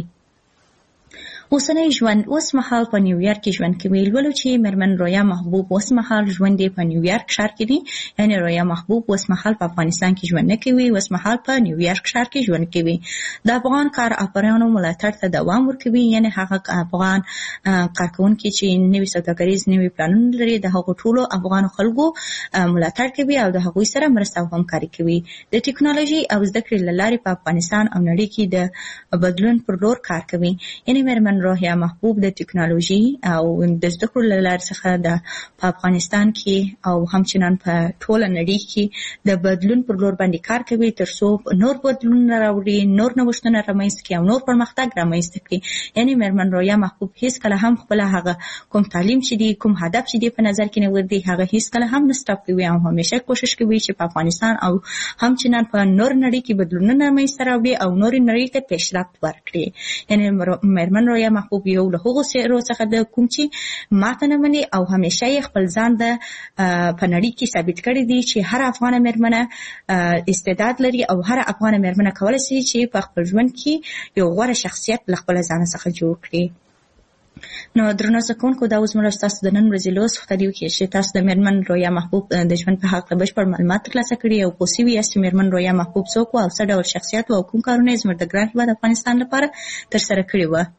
اوسنی ژوند اوس مهال په نیویارک کې ژوند کوي. لولو چې میرمن رویا محبوب اوس مهال ژوند یې په نیویارک ښار کې دی. یعنی رویا محبوب اوس مهال په افغانستان کې ژوند نه کوي، اوس مهال په نیویارک ښار کې ژوند کوي. د افغان کار افرانو ملاتړ ته دوام ورکوي. یعنی هغه افغان کارکونکي چې نوي سوداګریز نوي پلانونه لري د هغو ټولو افغان خلکو ملاتړ کوي او د هغوی سره مرسته او همکاري کوي. د ټکنالوژي او زده کړې له لارې په افغانستان او نړۍ کې د بدلون پر لور کار کوي. یعنی میرمن رویا محبوب د ټکنالوژي او د زده کړو له لارې څخه د په افغانستان کې او همچنان په ټوله نړۍ کې د بدلون پر لور باندې کار کوي ترڅو نور بدلونونه راوړي، نور نوښتونه رامنځته کړي او نور پرمختګ رامنځته کړي. یعنی میرمن رویا محبوب هیڅکله هم خپل هغه کوم تعلیم چې دی، کوم هدف چې دی په نظر کې نه ورځي، هغه هیڅکله هم نه سټاپ کوي او همیشه کوشش کوي چې په افغانستان او همچنان په نور نړۍ کې بدلونونه رامنځته راوړي او نور نړۍ ته پیشرفت ورکړي. یعنی میرمن رویا محبوب یو له هغو څېرو څخه د کوم چې ماته نه مني او همیشه یې خپل ځان د په نړۍ کې ثابت کړی دی چې هر افغانه میرمنه استعداد لري او هر افغانه میرمنه کولی شي چې په خپل ژوند کې یو غوره شخصیت له خپل ځان څخه جوړ کړي. نو درنو زکونکو دا اوس موږ تاسو د نن ورځې لوست خپرېدو کې چې تاسو د میرمن رویا محبوب د ژوند په حق بشپړ معلومات ترلاسه کړي او پوه شوي یاست چې میرمن رویا محبوب څوک و او څه ډول شخصیت و او کوم کارونه یې زموږ د ګران هېواد افغانستان لپاره ترسره کړي وه.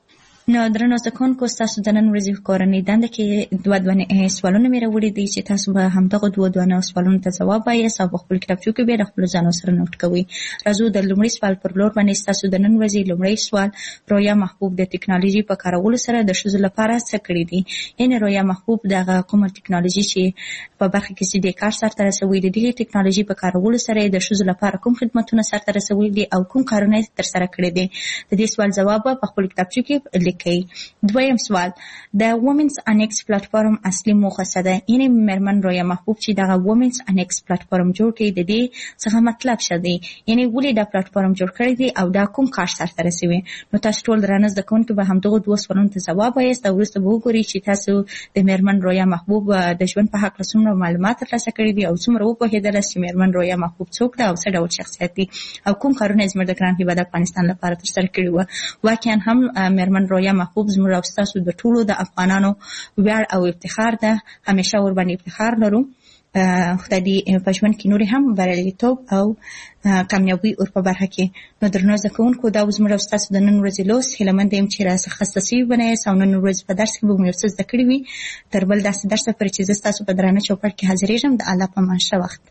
نو درنو زکونکو تاسو د نن ورځې کورنۍ دنده کې دوه دوه سوالونه مې راوړي دي چې تاسو به همدغه دوه دوه سوالونو ته ځواب وایاست او په خپل کتابچو کې به د خپل ځانو سره نوٹ کوئ. راځو د لومړي سوال پر لور باندې. تاسو د نن ورځې لومړی سوال، رویا محبوب د ټکنالوژي په کارولو سره د ښځو لپاره څه کړي دي؟ یعنې رویا محبوب دغه کومه ټکنالوژي چې په برخه کې چې د کار سرته رسوي د دې ټکنالوژي په کارولو سره د ښځو لپاره کوم خدمتونه سرته رسوي دي او کوم کارونه تر سره کړي دي؟ د دې سوال جواب په خپل کتابچو کې لیکئ. دویم سوال، د وومنز انیکس پلیټفارم اصلي موخه څه ده؟ یعنې مېرمن رویا محبوب چې دغه وومنز انیکس پلیټفارم جوړ کړي د دې څخه مطلب څه دی؟ یعنې ولې دا پلیټفارم جوړ کړی دی او دا کوم کار سرته رسوي؟ نو تاسو ټول درانه زده کوونکي به همدغه دوه سوالونو ته ځواب وایاست او وروسته به وګورئ چې تاسو د مېرمن رویا محبوب د ژوند په هکله څومره معلومات ترلاسه کړي دي او څومره وپوهېدلاست چې مېرمن رویا محبوب څوک ده او څه ډول شخصیت دی او کوم کارونه یې زموږ د ګران هېواد افغانستان لپاره ترسره کړي وو. واقعا هم مېرمن رویا محبوب زموږ او ستاسو د ټولو د افغانانو ویاړ او افتخار ده. همیشه ورباندې افتخار لرو. خدای دې په ژوند کې نورې هم بریالیتوب او کامیابي ور په برخه کې. نو درنو زده کوونکو دا زموږ او ستاسو د نن ورځې لوست. هیله یم چې راڅخه خسته سوي به نه یاست او نن ورځ په درس کې به مو یو څه زده کړي وي. تر بل داسې درسه پورې چې زه ستاسو په درانه چوکاټ کې حاضرېږم، د الله په امان ښه وخت.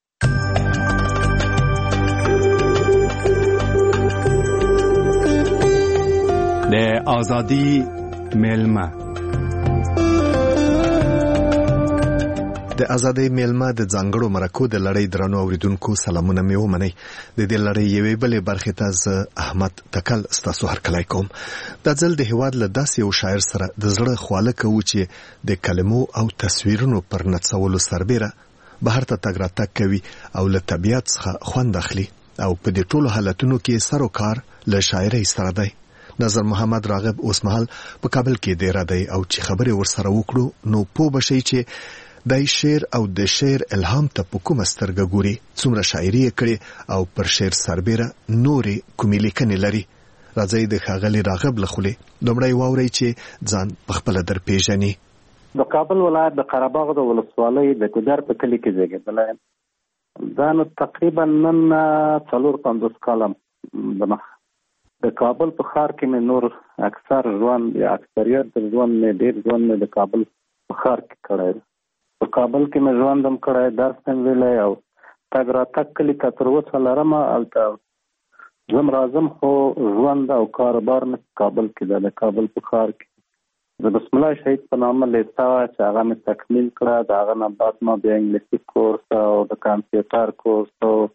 د آزادی میلمه. د ازادۍ میلمه د ځانګړو مرکو د لړۍ درنو اوریدونکو سلامونه مې ومنئ. د دې لړۍ یوې بلې برخې ته زه احمد تکل ستاسو هرکلی کوم. دا ځل د هېواد له داسې یو شاعر سره د زړه خواله کوو چې د کلمو او تصویرونو پر نڅولو سربیره بهر ته تګ راتګ کوي او له طبیعت څخه خوند اخلي او په دې ټولو حالتونو کې سر و کار له شاعرۍ سره دی. نظر محمد راغب اوس مهال په کابل کې ډیر دی او چې خبرې ورسره وکړو نو پوه بشئ چې دای شعر او د شعر الهام ته په کومه سترګه ګوري، څومره شاعري یې کړې او پر شعر سربیره نورې کومې لیکنې لري. راځئ د ښاغلي راغب له خولې لومړی واورئ چې ځان پخپله در پیژني. د کابل ولایت د قره باغ د ولسوالۍ د ګودر په کلي کې زیږېدلی یم. دا نو تقریبا نن څلور پنځوس کاله دمخه د کابل په ښار کې مې نور اکثر ژوند یا اکثریت د ژوند مې ډېر ژوند مې د کابل په ښار کې کړی دی. په کابل کې مې ژوند هم کړی، درس هم ویلی او تګ راتګ کلي ته تر اوسه لرمه. هلته ځم راځم خو ژوند او کاروبار مې په کابل کې ده. د کابل په ښار کې د بسم الله شهید په نامه لیسه وه چې هغه مې تکمیل کړه. د هغه نه بعد ما بیا انګلیسي کورس او د کمپیوټر کورس او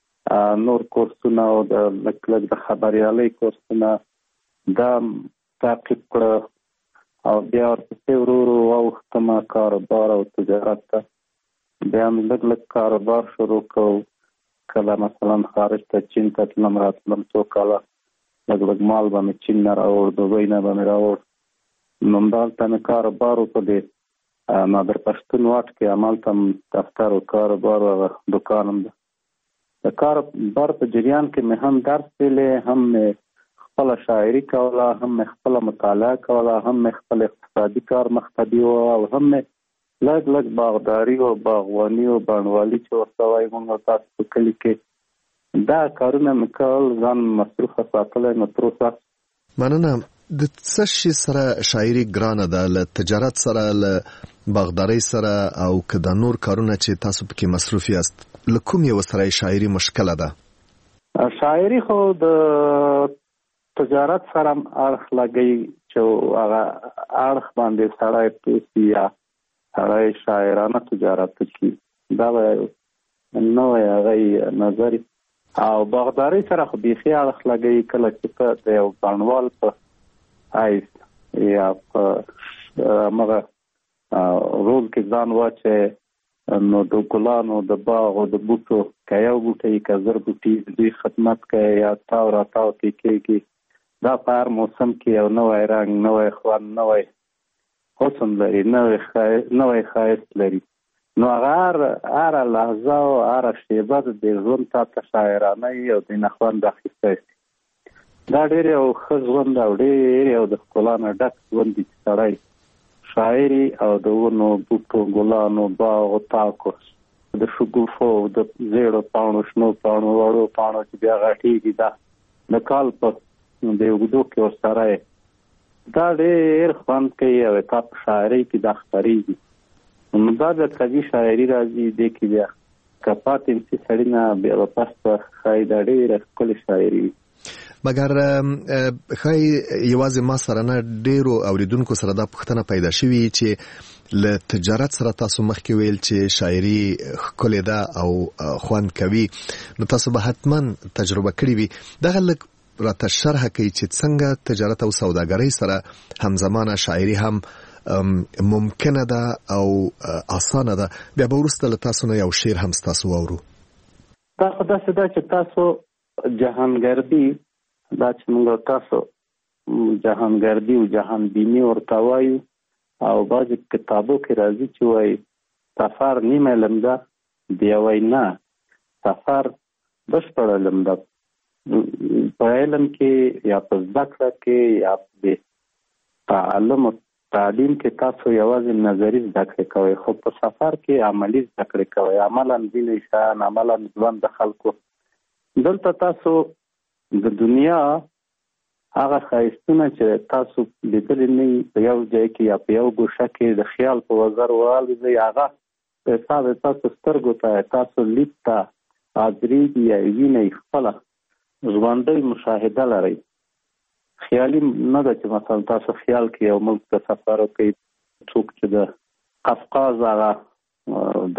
نور کورسونه او د لږ لږ د خبریالۍ کورسونه دا تعقیب کړه او بیا ورپسې ورو ورو واوښتم کاروبار او تجارت ته. بیا مې لږ لږ کاروبار شروع کړو. کله مثلا خارج ته چین ته تلم راتلم، څو کاله لږ لږ مال به مې چین نه راوړ، دوبۍ نه به مې راوړ. نو همدلته مې کاروبار وکړ د نادر پښتون واټ کې. همالته م دفتر و کاروبار و دوکان هم ده. د کاروبار په جریان کې مې هم درس ویلی، هم مې خپله شاعري کوله، هم مې خپله مطالعه کوله، هم مې خپل اقتصادي کار مخته بیوه او هم مې لږ لږ باغداري او باغواني او بڼوالي چې ورته وایي موږ تاسو په کلي کې دا کارونه مې کول، ځان مصروفه ساتلی. نو تر اوسه مننه. د څه شي سره شاعري ګرانه ده؟ له تجارت سره، له باغدارۍ سره او که د نور کارونه چې تاسو پکې مصروف یاست له کوم یو سره شاعري مشکله ده؟ شاعري خو د تجارت سره هم اړخ لګوي چې هغه اړخ باندې سړی پوسي یا سړی شاعرانه تجارت وکړي. دا به نوی هغه نظر. او باغدارۍ سره خو بیخي اړخ لګوي. کله چې ته د یو بڼوال په حیث یا په همغه رول کې ځان واچوې نو د ګلانو د باغ او د بوټو که یو بوټی که زر بوټي د دوی خدمت کوي یا تاو راتاو کې کېږي. دا په هر موسم کې یو نوی رنګ، نوی خوند، نوی حسن لري، نوی ښایست لري. نو هغه هره لحظه او هره شیبه د دې ژوند تا ته شاعرانه او د نه خوند اخیستی شي. دا ډېر یو ښه ژوند او ډېر یو د ښکلا نه ډک ژوند دی چې سړی شاعري او د ونو بوټو ګلانو باغ و تاکو د شګوفو د زیړو پاڼو شنو پاڼو وړو پاڼو چې بیا غټېږي دا د کال په د اوږدو کې ورسره دا ډېر خوند کوي او تا په شاعرۍ کې دا خپرېږي. نو دا د قوي شاعري راځي دې کې بیا که پاتې شي سړي نه بیا به پس به ښایي دا ډېره ښکلې شاعري وي. مګر ښایي یوازې ما سره نه ډېرو اورېدونکو سره دا پوښتنه پیدا شوې چې له تجارت سره تاسو مخکې ویل چې شاعري ښکلې ده او خوند کوي، نو تاسو به حتما تجربه کړې وي. دغه لږ راته شرح کوي چې څنګه تجارت او سوداګرۍ سره همزمانه شاعري هم ممکنه ده او اسانه ده. بیا به وروسته له تاسو نه یو شعر هم ستاسو واورو. دا خو داسې ده چې تاسو جهانګردي، دا چې موږ تاسو جهانګردي او جهان بیني ورته وایو، او بعضې کتابو کې راځي چې وایي سفر نیم علم ده، بیا وایي نه سفر بشپړ علم ده. په علم کې یا په زده کړه کې یا په تعلم او تعلیم کې تاسو یوازې نظري زده کړې کوئ، خو په سفر کې عملي زده کړې کوئ، عملا ځینې شیان، عملا ژوند د خلکو. دلته تاسو د دنیا هغه ښایستونه چې تاسو لیدلي نه وي په یو ځای کې یا په یو ګوشه کې د خیال په وزر والوځئ، هغه په حساب تاسو سترګو ته، تاسو لید ته حاضرېږي یا وینئ، خپله ژوندۍ مشاهده لرئ. خیالي نه ده چې مثلا تاسو خیال کې یو ملک ته سفر وکړئ. څوک چې د قفقاز هغه د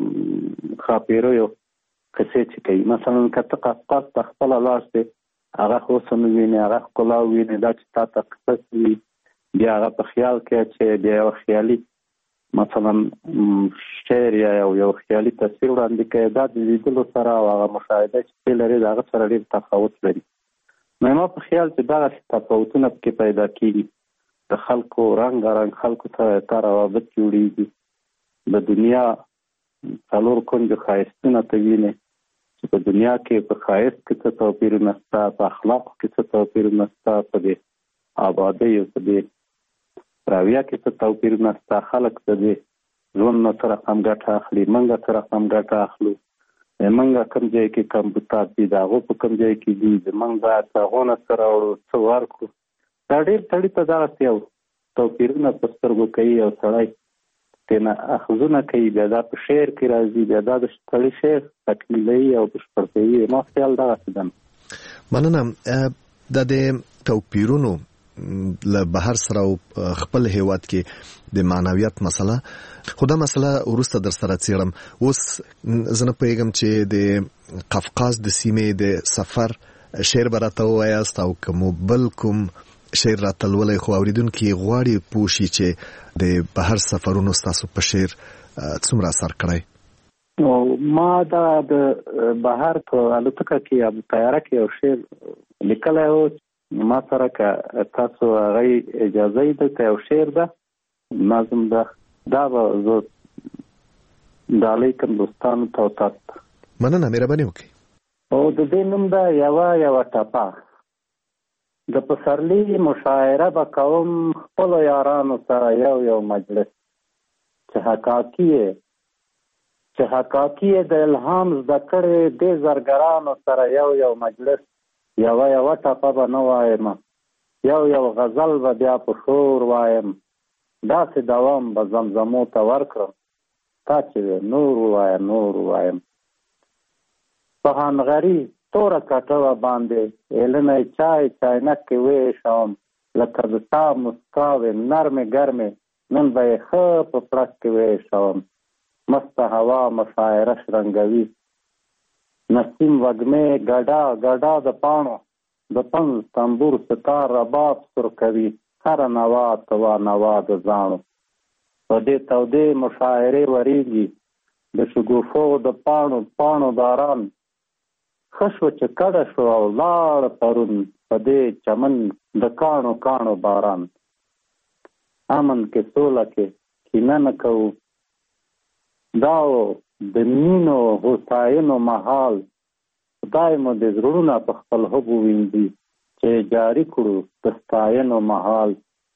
ښاپېریو قصې چې کوي، مثلا که ته قفقاز ته خپله لاړ شې، هغه حسن ووینې، هغه ښکلا ووینې، دا چې تا ته قصه وي بیا هغه په خیال کې چې بیا یو خیالي مثلا شعر یا یو خیالي تصویر وړاندې کوي، دا د لیدلو سره او هغه مشاهده چې ته لرې د هغه سره ډېر تفاوت لري. نو ما په خیال چې دغسې تفاوتونه پکې پیدا کېږي، د خلکو رنګارنګ خلکو سره تا روابط جوړېږي. د دنیا څلور کونجو ښایستونه ته وینې چې په دنیا کې په ښایست کې څه توپیرونه شته، په اخلاقو کې څه توپیرونه شته، په دې آبادۍ او په دې راویه کې څه توپیرونه شته. خلک د دې ژوند نه څه رقم ګټه اخلي، موږ څه رقم ګټه اخلو، موږ کوم ځای کې کمبوتات دي، د هغو په کوم ځای کې دي، زموږ باید هغو نه څه راوړو، څه ورکړو. دا ډېر سړي ته دغسې یو توپیرونه په سترګو کوي او سړی تېنه اخذونه کوي. بیا دا په شعر کې راځي، بیا دا د سړي شعر تکمیلوي او بشپړ کوي. ما خیال دغسې ده. مننه. دا د توپیرونو له بهر سره او خپل هیواد کې د معنویت مسله، خو دا مسله وروسته در سره څېړم. اوس زه نه پوهېږم چې د قفقاز د سیمې د سفر شعر به راته ووایاست او که مو بل کوم شعر راته لولی، خو اورېدونکي غواړي پوه شي چې د بهر سفرونو ستاسو په شعر څومره اثر کړی. ما دا د بهر په الوتکه کې یا طیاره کې یو شعر لیکلی و، ما سره که تاسو هغه اجازه یې دلته یو شعر ده نظم ده، دا به زه ډالۍ کړم دوستانو ته او تاسو ته. مننه، مهرباني وکړئ. او د دې نوم ده یوه یوه ټپه. د پسرلي مشاعره به کوم خپلو یارانو سره یو یو مجلس، چې حکاکي یې چې حکاکي یې د الهام زده کړې دې زرګرانو سره یو یو مجلس. یوه یوه ټپه به نه وایم، یو یو غزل به بیا په شور وایم، داسې دوام به زمزمو ته ورکړم، تا چې نور ووایم نور ووایم. په هنغري توره کټوه باندې ایلنی چای چاینک کې ویشم، لکه د تا مسکاوې نرمې ګرمې نن به یې ښه په پړک کې ویشم. مسته هوا مشاعره شرنګوي، نسیم وږمې ګډا ګډا د پاڼو، د پنځ تنبور ستار رباب سر کوي، هره نوا توا نوا د زاڼو. په دې تودې مشاعرې ورېږي د شګوفو د پاڼو پاڼو باران، ښه شوه چې کډه شو او لاړه پرون په دې چمن د کاڼو کاڼو باران. امن کې سوله کې کینه نه کوو، دا د مینو هوساینو مهال، خدای مو د زړونه په خپل حب ووینځي، چې جاري کړو د ستاینو مهال.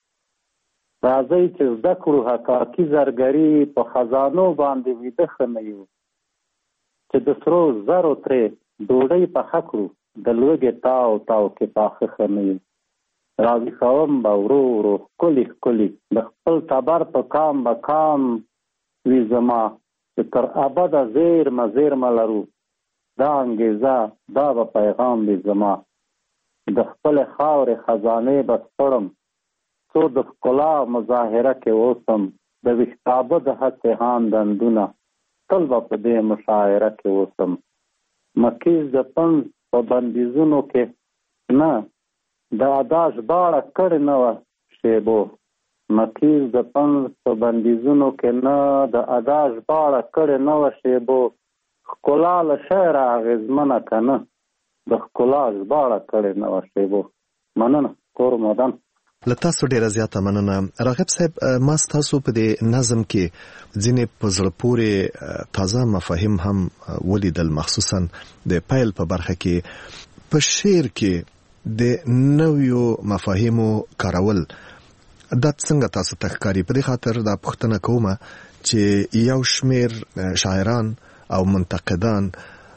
راځئ چې زده کړو حقاقي زرګري، په خزانو باندې ویده ښه نه یو، چې د سرو زرو ترې ډوډۍ پخه کړو، د لوږې تاو تاو کې پاخه ښه نه یو. راوي کوم به ورو ورو ښکلي ښکلي د خپل تبر په کام به کام وي زما چې تر ابده زیرمه زیرمه لرو دا انګېزه دا به پیغام وي زما د خپلې خاورې خزانې به سپړم څو د ښکلا مظاهره کې اوسم د ویښتابه د هڅې هان دندونه تل به په دې مشاعره کې اوسم مکیز د پنځ په بندیزونو کې نه د ادا ژباړه کړې نه وه شیبو مکیز د پنځ په بندیزونو کې نه د ادا ژباړه کړې نه وه شیبو ښکلا له شعره اغېزمنه که نه د ښکلا ژباړه کړې نه وه شیبو. مننه کور مدن. له تاسو ډیره زیاته مننه. راغب صاحب ما ستاسو په دې نظم کې ځینې په زړه پورې تازه مفاهیم هم ولیدل، مخصوصا د پیل په برخه کې په شعر کې د نویو مفاهیمو کارول. دا څنګه تاسو ته ښکاري؟ په دې خاطر دا پوښتنه کومه چې یو شمیر شاعران او منتقدان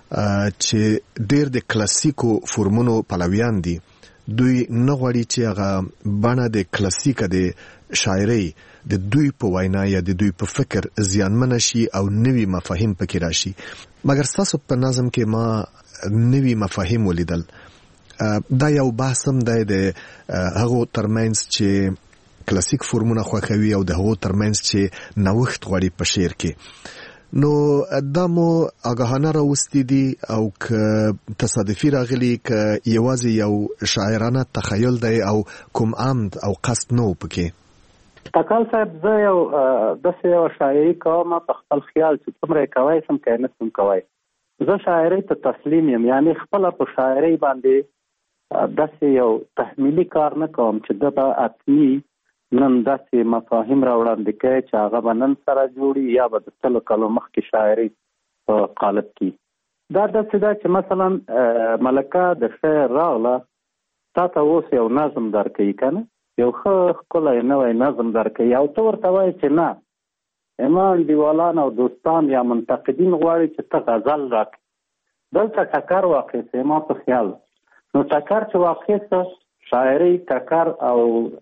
چې ډیر د کلاسیکو فورمونو پلویان دي، دوی نه غواړي چې هغه بڼه د کلاسیکه د شاعرۍ د دوی په وینا یا د دوی په فکر زیانمنه شي او نوي مفاهیم پکې راشي. مګر ستاسو په نظم کې ما نوي مفاهیم ولیدل. دا یو بحث هم دی د هغو ترمنځ چې کلاسیک فورمونه خوښوي او د هغو ترمنځ چې نوښت غواړي په شعر کې. نو دا مو آگاهانه راوستی دي او که تصادفي راغلی که یوازې یو شاعرانه تخیل دی او کوم عمد او قصد نه و پکې؟ تکال صاحب زه یو داسې یو شاعري کوم په خپل خیال چې څومره کوی سم که نه سم کوی. زه شاعرۍ ته تسلیم یم، یعنی خپله په شاعرۍ باندې داسې یو تحمیلي کار نه کوم چې ده به حتمي نن داسې مفاهیم را وړاندې کوي چې هغه به نن سره جوړي یا به د سلو کالو مخکې شاعري په قالب کې. دا داسې ده چې مثلا ملکه د شعر راغله تا ته اوس یو نظم درکوي که نه، یو ښه ښکلی نوی نظم درکوي او ته ورته وایې چې نه امان دیوالان او دوستان یا منتقدین غواړي چې ته غزل راکړي. دلته ټکر واقع سي ما په خیال. نو ټکر چې واقع څه شاعري ټکر او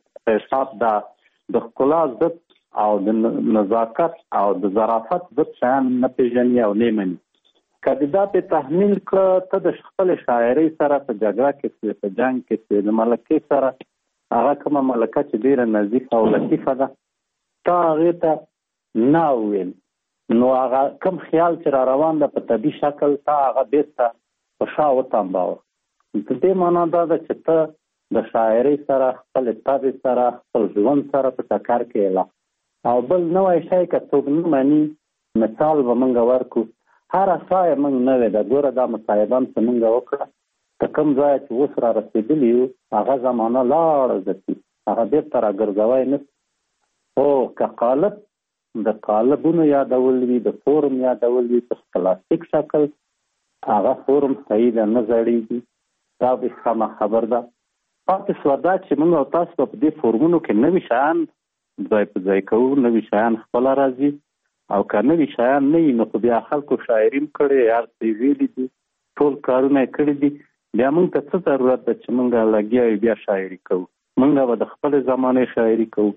حساب دا د ښکلا ضد او د نزاکت او د ظرافت ضد شیان نه پېژني او نه مني. که د دا په تحمیل کړه ته د خپلې شاعرۍ سره په جګړه کې سوې، په جنګ کې سوې، د ملکې سره هغه کومه ملکه چې ډېره نظیفه او لطیفه ده تا هغې ته نه وویل، نو هغه کوم خیال چې را روان ده په طبیعي شکل تا هغه بېرته په شا وتمباوه. د دې معنا دا ده چې ته د شاعرۍ سره خپل طبع سره خپل ژوند سره په ټکر کې اله او بل نوی شی که څوک نه مني. مثال به موږ ورکړو، هره سایه موږ نه وې ده. ګوره دا مصاحبان چې موږ وکړه که کوم ځای چې اوس را رسېدلي یو هغه زمانه لاړه ځي، هغه بېرته را ګرځوی نه. خو که قالب د قالبونو یادول وي، د فورم یادول وي په کلاسیک شکل، هغه فورم صحیح ده نه زړېږي. دا به سمه خبر ده. پاتې شوه دا چې موږ او تاسو په دې فورمونو کې نوي شیان ځای په ځای کوو، نوي شیان خپله راځي او که نوي شیان نه وي نو خو بیا خلکو شاعري هم کړې، هر څه یې ویلي دي، ټول کارونه یې کړي دي. بیا موږ ته څه ضرورت ده چې موږ لګیا یو بیا شاعري کوو؟ موږ به د خپلې زمانې شاعري کوو،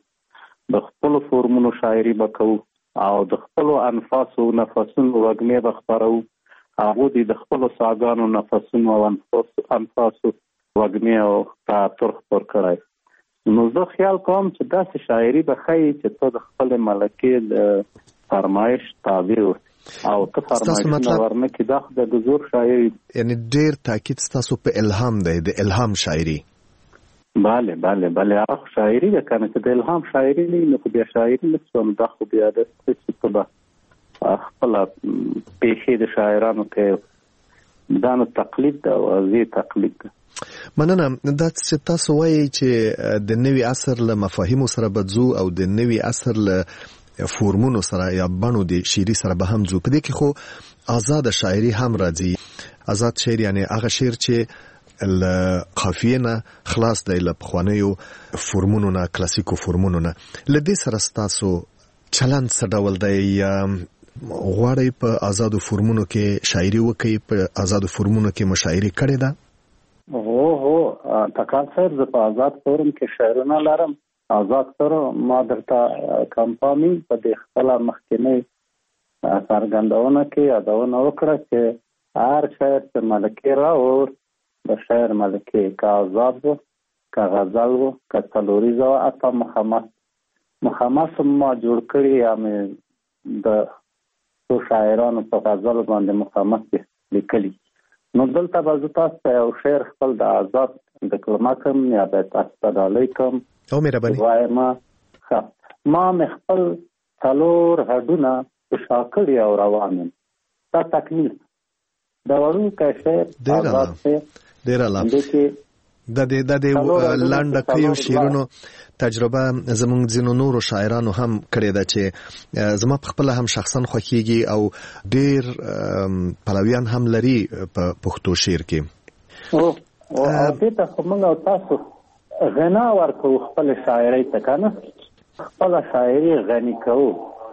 د خپلو فورمونو شاعري به کوو او د خپلو انفاسو نفسونو وږمې به خپروو. هغو دې د خپلو ساګانو نفسونو او انفاسو وږمې او تعطر خپور کړی. نو زه خیال کوم چې داسې شاعري به ښایي چې ته د خپلې ملکې د فرمایش تابع اوسې او ته فرمایشونه ورنه کړي. دا خو د زور شاعري، یعنی ډېر تاکید ستاسو په الهام دی، د الهام شاعري. بله بله بله هغه خو شاعري ده که نه، چې د الهام شاعري نه وي نو خو بیا شاعري نه شوه. نو دا خو بیا داسې چې ته به خپله پیښې د شاعرانو کوې، دا نو تقلید ده، واضح تقلید ده. مننه. دا چې تاسو وایي چې د نوي عصر له مفاهیمو سره به ځو او د نوي عصر له فورمونو سره یا بڼو د شعري سره به هم ځو، په دې کې خو آزاد شاعري هم راځي. آزاد شعر یعنی هغه شعر چې له قافیې نه خلاص دی، له پخوانیو فورمونو نه، کلاسیکو فورمونو نه. له دې سره ستاسو چلند څه ډول دی؟ یا غواړئ په آزادو فورمونو کې شاعري وکړئ؟ په آزادو فورمونو کې مشاعري کړې ده؟ هو هو تکال صاحب زه په آزاد فورم کې شعرونه لرم. آزاد فورم ما درته کمپاني په دې خپله مخکینۍ څرګندونه کې یادونه وکړه چې هر شاعر چې ملکې راوړ د شاعر ملکې که آزاد و که غزل و که څلوریزه وه حتی مخمس مخمس ما جوړ کړي یا مې د څو شاعرانو په غزل باندې مخمس لیکلي. نو دلته به زه تاسو ته یو شعر خپل د آزاد ډکلمه کوم یا به تاسو ته ډالۍ کوم. او مهرباني وایم ښه ما مې خپل څلور هډونه په شا کړي او روان یم. دا تکمیل د وړوکی شعر آزاد دی. ډېر اعلی. د دې د دې لنډکیو شعرونو تجربه زموږ ځینو نورو شاعرانو هم کړې ده چې زما په خپل هم شخصا خوښیږي او ډېر پلویان هم لري په پښتو شعر کې. او او دې ته خو موږ او تاسو غنا ورکو خپل شاعرۍ ته کنه خپل شاعري غني کوو.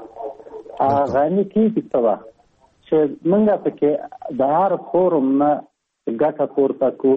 ا غني کیږي څه چې موږ پکې د هر فورم نه ګټه پورته کو،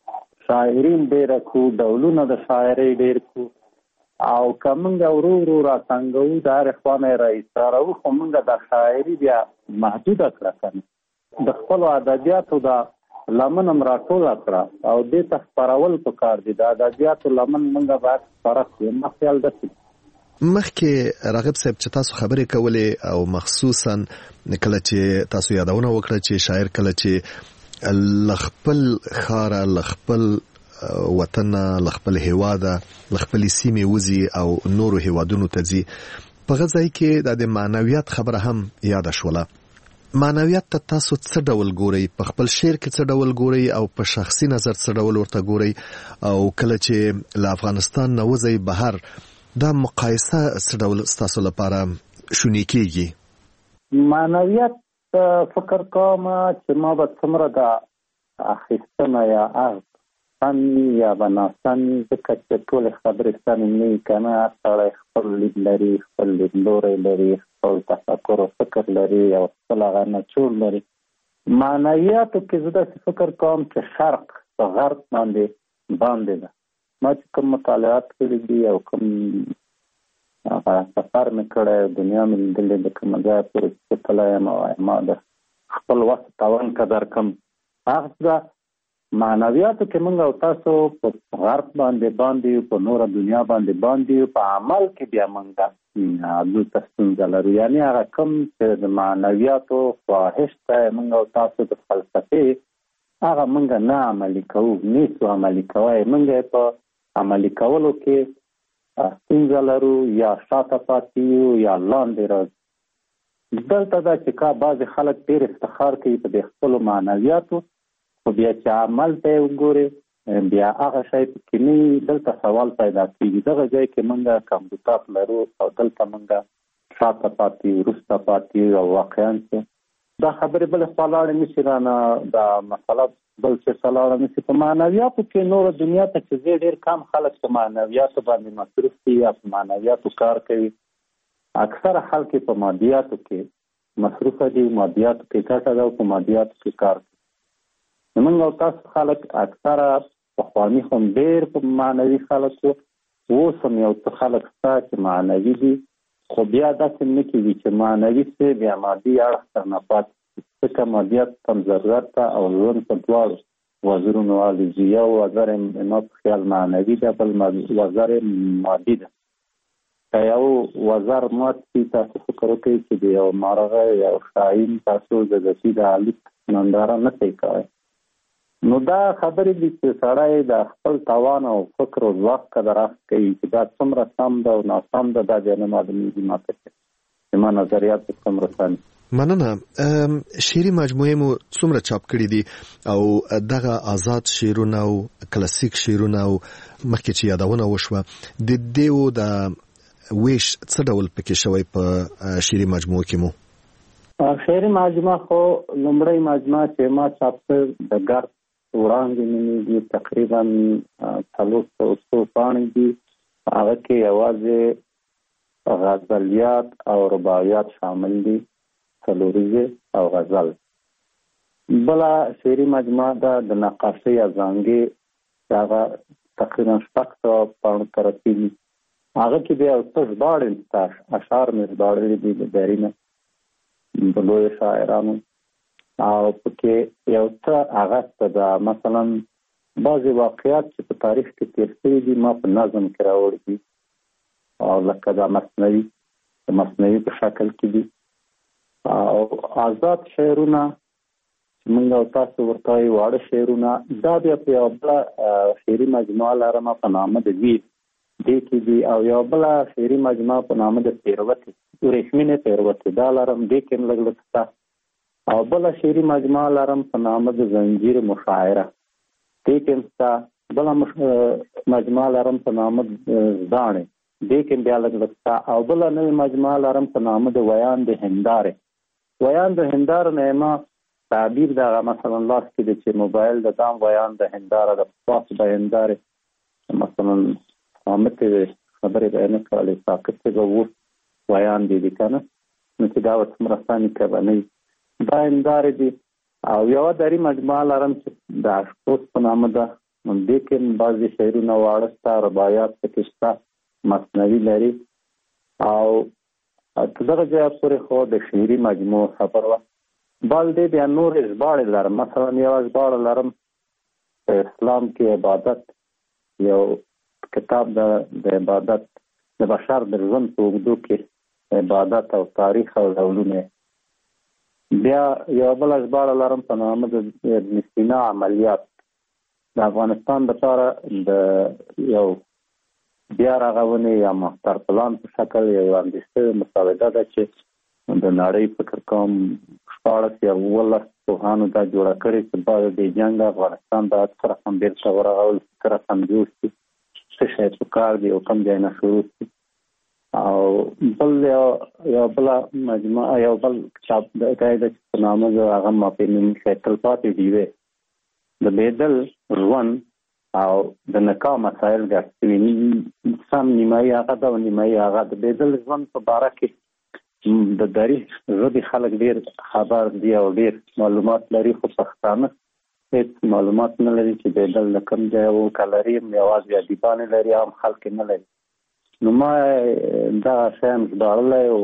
شاعرین ډېر کو، ډولونه د شاعرۍ ډېر کو او که موږ ورو ورو راڅنګوو د هرې خوا نه یې راایستاروو خو موږ د شاعري بیا محدوده کړه کنه د خپلو ادبیاتو د لمن هم راټوله کړه او دې ته خپرول پکار دي. د ادبیاتو لمن موږ باید خپره کړو. ما خیال داسې مخکې راغب صاحب چې تاسو خبرې کولې او مخصوصا کله چې تاسو یادونه وکړه چې شاعر کله چې لخپل خاره لخپل وطن لخپل هیواده لخپل سیمه وزي او نورو هیوادونو ته ځي په غځای کې د معنویات خبره هم یاد شوله. معنویات ته تاسو څه ډول ګورئ؟ په خپل شعر کې څه ډول ګورئ او په شخصي نظر څه ډول ورته ګورئ او کله چې له افغانستان نه وځئ بهر دا مقایسه څه ډول ستاسو لپاره شونې کېږي؟ معنویات فکر کوم چې ما به څومره د اخیستنه یا اخذ سم یا به ناسم ځکه چې ټولې خبرې سمې نه وي که نه هر سړی خپل لید لري، خپل لیدلوری لري، خپل تفکر او فکر لري او خپل هغه نچوړ لري. معنویاتو کې زه داسې فکر کوم چې شرق په غرب باندې باندې ده. ما چې کوم مطالعات کړي دي او کوم هغه سفر مې کړی دنیا مې لیدلې د کومه ځایه پورې چې تللی یم او ما د خپل وخت تاوان قدر کم. هغه ده معنویاتو کې موږ او تاسو په غرب باندې باندې په نوره دنیا باندې باندې په عمل کې بیا موږ دلته ستونزه لرو. یعنې هغه کوم چې د معنویاتو خواهش ته موږ او تاسو د فلسفې هغه موږ نه عملي کوو، نیسو عملي کوی. موږ په عملي کولو کې ستونزه لرو یا شاته پاتې یو یا لاندې راځو. دلته دا چې کا بعضې خلک ډېر افتخار کوي په دې خپلو معنویاتو خو بیا چې عمل ته یې وګورې بیا هغه شی پکې نه وي. دلته سوال پیدا کېږي دغه ځای کې موږ کمبودات لرو او دلته موږ شاته پاتې یو، وروسته پاتې یو او واقعا چې دا خبرې بلې خوا لاړې نه شي رانه دا مسله بل څه لاړه نه شي. په معنویاتو کې نوره دنیا ته چې زه ډېر کم خلک په معنویاتو باندې مصروف دي یا په معنویاتو کار کوي. اکثره خلک په مادیاتو کې مصروفه دي، مادیاتو کې ګټه ده او په مادیاتو کې کار کوي. موږ او تاسو خلک اکثره پخواني خو ډېر په معنوي خلک وو، اوس هم یو څه خلک شته چې معنوي دي خو بیا داسې نه کېږي چې معنوي څه بیا مادي اړخ ته نه پاتې ځکه مادیات هم ضرورت ته او ژوند په دواړو وزرونو الوزي. یو وزر ما په خیال معنوي ده، بل وزر مادي ده. که یو وزر مات شي تاسو فکر وکړئ چې د یو مرغه یو شاهین تاسو د دسي د الوت ننداره نه شئ کوی. نو دا خبرې دي چې سړی د خپل توان او فکر او ځواک قدر کوي چې دا څومره سم ده او ناسم ده دا بیا نه معلومېږي ماته چې زما نظریات به څومره سم. مننه. شعري مجموعې مو څومره چاپ کړي دي او دغه آزاد شعرونه او کلاسیک شعرونه او مخکې چې یادونه وشوه د دیو د ویش څه ډول پکې شوی په شعري مجموعه کې مو؟ شعري مجموعه خو لومړی مجموعه چې ما چاپ کړ د ګرد وړاندې نومېږي، تقریبا څلور سوه څو پاڼې دي. هغه کې یوازې غزلیات او رباعیات شامل دي، څلوریزې او غزل. بله شعري مجموعه ده د نقاشۍ ازانګې هغه تقریبا شپږ سوه پاڼو ته رسېږي. هغه کې بیا یو څه ژباړې شته، اشعار مې ژباړلي دي د ډاري نه د لویو شاعرانو، او پکې یو څه هغه شته ده. مثلا بعضې واقعات چې په تاریخ کې تېر شوي دي ما په نظم کې راوړي دي، او لکه دا مصنوي د مصنوي په شکل کې دي. او آزاد شعرونه چې موږ او تاسو ورته وایو واړه شعرونه، دا بیا په یوه بله شعري مجموعه لرمه په نامه د ویر دې کې دي، او یوه بله شعري مجموعه په نامه د پیروتې ورېښمینې پیروتې دا لرم، دې کې هم لږ لږ شته. او بله شعري مجموعه لرم په نامه د زنجیر مشاعره، دې کې هم شته. بله مجموعه لرم په نامه زاڼې، دې کې بیا لږ لږ شته. او بله نوې مجموعه لرم په نامه د ویان د هندارې. ویان د هندارې نه ما تعبیر دغه مثلا لاس کې د چې موبایل د دام ویان د هنداره د پاس د هندارې مثلا عامته خبرې بیان کړلې ساکت به و ویان دي دي کنه نو چې دا ورته مرستاني کوي دا هندارې دي. او یو دری مجموعه لرم چې د اشپوس په نامه ده، دې کې بعضې شعرونه واړه شته، رباعیات پکې شته، مصنوي لري. او تر دغه ځایه پورې خو د شعري مجموعو خبر وه. بل دې بیا نورې ژباړې لرم، مثلا یوه ژباړه لرم په اسلام کې عبادت، یو کتاب د عبادت د بشر د ژوند په اوږدو کې عبادت او تاریخ او ډولونه. بیا یوه بله ژباړه لرم په نامه د ابن سینا عملیات، د افغانستان لپاره د یو بیا رغونې یا ماستر پلان په شکل یو وړاندیز شوې مسوده ده چې د نړۍ فکر کوم شپاړس یا اوولس پوهانو دا جوړه کړې چې بعد د جنګ افغانستان د څه رقم بیرته ورغول، څه رقم جوړ شي، څه شی پکار دی او کوم ځای نه شروع شي. او بل یو بله مجموعه یو بل کتاب دی د په نامه د هغه ما پېژني تلپاتې ډیوې د بیدل ژوند او د نکاح مسایل ګډ شوي، سم نیمایي هغه ده او نیمایي هغه د بیدل ژوند په باره کې د دري ژبې خلک ډېر خبر دي او ډېر معلومات لري، خو پښتانه هېڅ معلومات نه لري چې بیدل د کوم ځای و که لري یوازې ادیبان لري، عام خلک نه لري. نو ما دغه شیان ژباړلی او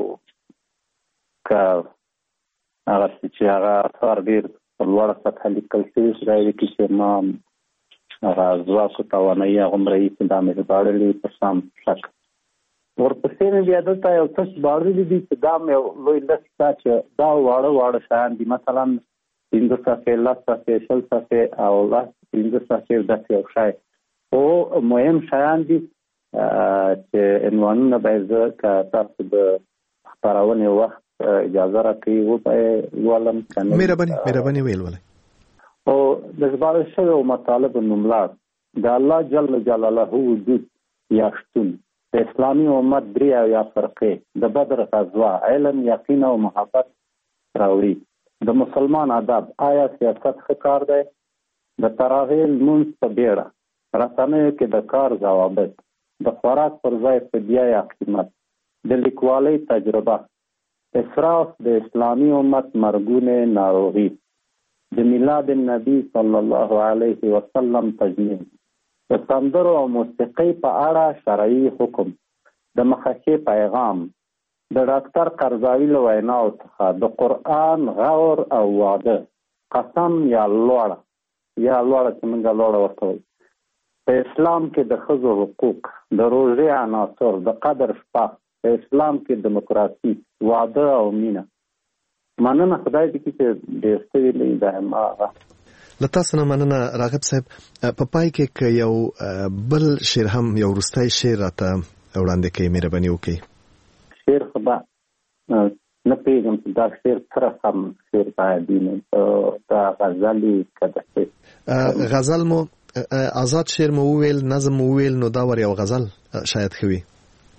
که هغسې چې هغه اثار ډېر په لوړه سطحه لیکل شوي چې دا یې لیکي چې ما هغه ځواک او توانایي هغومره یي چې دا مې ژباړلي په سم شکل. ورپسې مې بیا دلته یو څه ژباړلي دي چې دا مې یو لوی لست ده چې دا واړه واړه شیان دي، مثلا پنځه صفحې، لس صفحې، شل صفحې او لس پنځه صفحې داسې یو شی، خو مهم شیان دي چې عنوانونه به یې زه که تاسو د خپرونې وخت اجازه راکوي وولم. مهرباني مهرباني ویل ولئ. او د ژباړل شویو مطالبو نوملړ د الله جل جلاله وجود یا شتون، د اسلامي امت درې اویا فرقې، د بدر غزوه، علم، یقین او محبت راوړي، د مسلمان ادب، آیا سیاست ښه کار دی، د تراویح لمونځ په بیړه، رسنیو کې د کار ضوابط، د خوراک پر ځای فدیه یا قیمت، د لیکوالۍ تجربه، اسراف د اسلامي امت مرګونې ناروغي، د میلاد النبي صلی الله علیه وسلم تجنیب، د سندرو او موسیقۍ په اړه شرعي حکم، د مخکې پیغام، د ډاکټر قرضاوي له ویناو څخه، د قرآن غور او واده، قسم یا لوړه یا لوړه چې موږ لوړه ورته وایو، په اسلام کې د ښځو حقوق، د روژې عناصر، د قدر شپه، په اسلام کې دیموکراسي، واده او مینه. مننه، خدای دې کړي چې ډېر څه ویلي دا هماغه. له تاسو نه مننه راغب صاحب. په پای کې که یو بل شعر هم یو وروستی شعر راته وړاندې کړئ مهرباني وکړئ. شعر خو به نه پوهېږم چې دا شعر څه رقم شعر باید وي، دا غزل وي که داسې غزل مو آزاد شعر مو وویل، نظم مو وویل، نو دا ور یو غزل شاید ښه وي.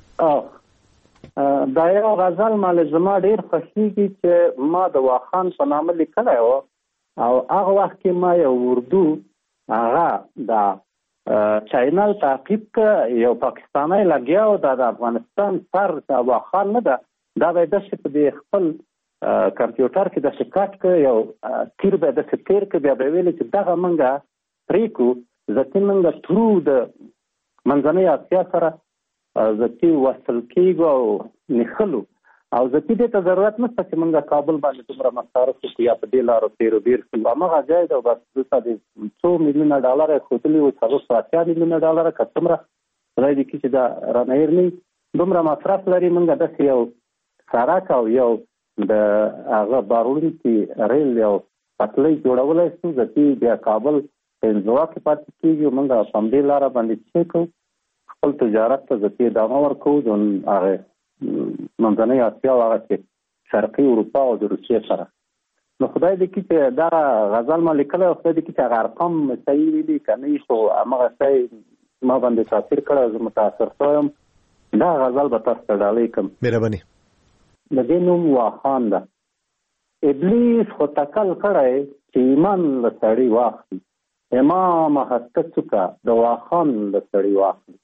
دا یو غزل مال زما ډېر خوښېږي چې ما د واخان په نامه لیکلی و، او هغه وخت کې ما یو اردو هغه دا چینل تعقیب که یو پاکستانی لګیا و، دا د افغانستان سر د واخان نه ده، دا به یې داسې په دې خپل کمپیوټر کې د سکاټ کې یو تیر به د ستیر کې بیا به ویل چې دغه منګه پریکو ځکه منګه ترو د منځنۍ اسیا سره ځکه وصل کېږو او نخلو او ځکه دې ته ضرورت نشته چې منګه کابل باندې دومره مصارف وکړو یا په دې لارو تیرو بیر شو هغه ځای ده بس دلته د څو میلیونه ډالر خودلی او څلور سوه اتیا میلیونه ډالر کڅومره خدای دې کړي چې دا رانهیر نه دومره مصرف لري منګه داسې یو سړک او یو د هغه باروړونکي ریل یو پټلۍ جوړولی شو ځکه بیا کابل په انزوا کې پاتې کېږي موږ په همدې لاره باندې څه کوو خپل تجارت ته ځکه ادامه ورکوو د هغه منځنۍ اسیا او هغه چې شرقي اروپا او د روسیې سره نو خدای دې کړي چې دا غزل ما لیکلی خدای دې کړي چې هغه ارقام صحیح ویلي که نه خو همغه صحیح ما باندې تاثیر کړی زه متاثر شویم دا غزل به تاسو ته ډالۍ کړم مهرباني د دې نوم واخان ده ابلیس خو تکل کړی چې ایمان له سړي واخلي امام هسته څوکه د واخان له سړي واخلي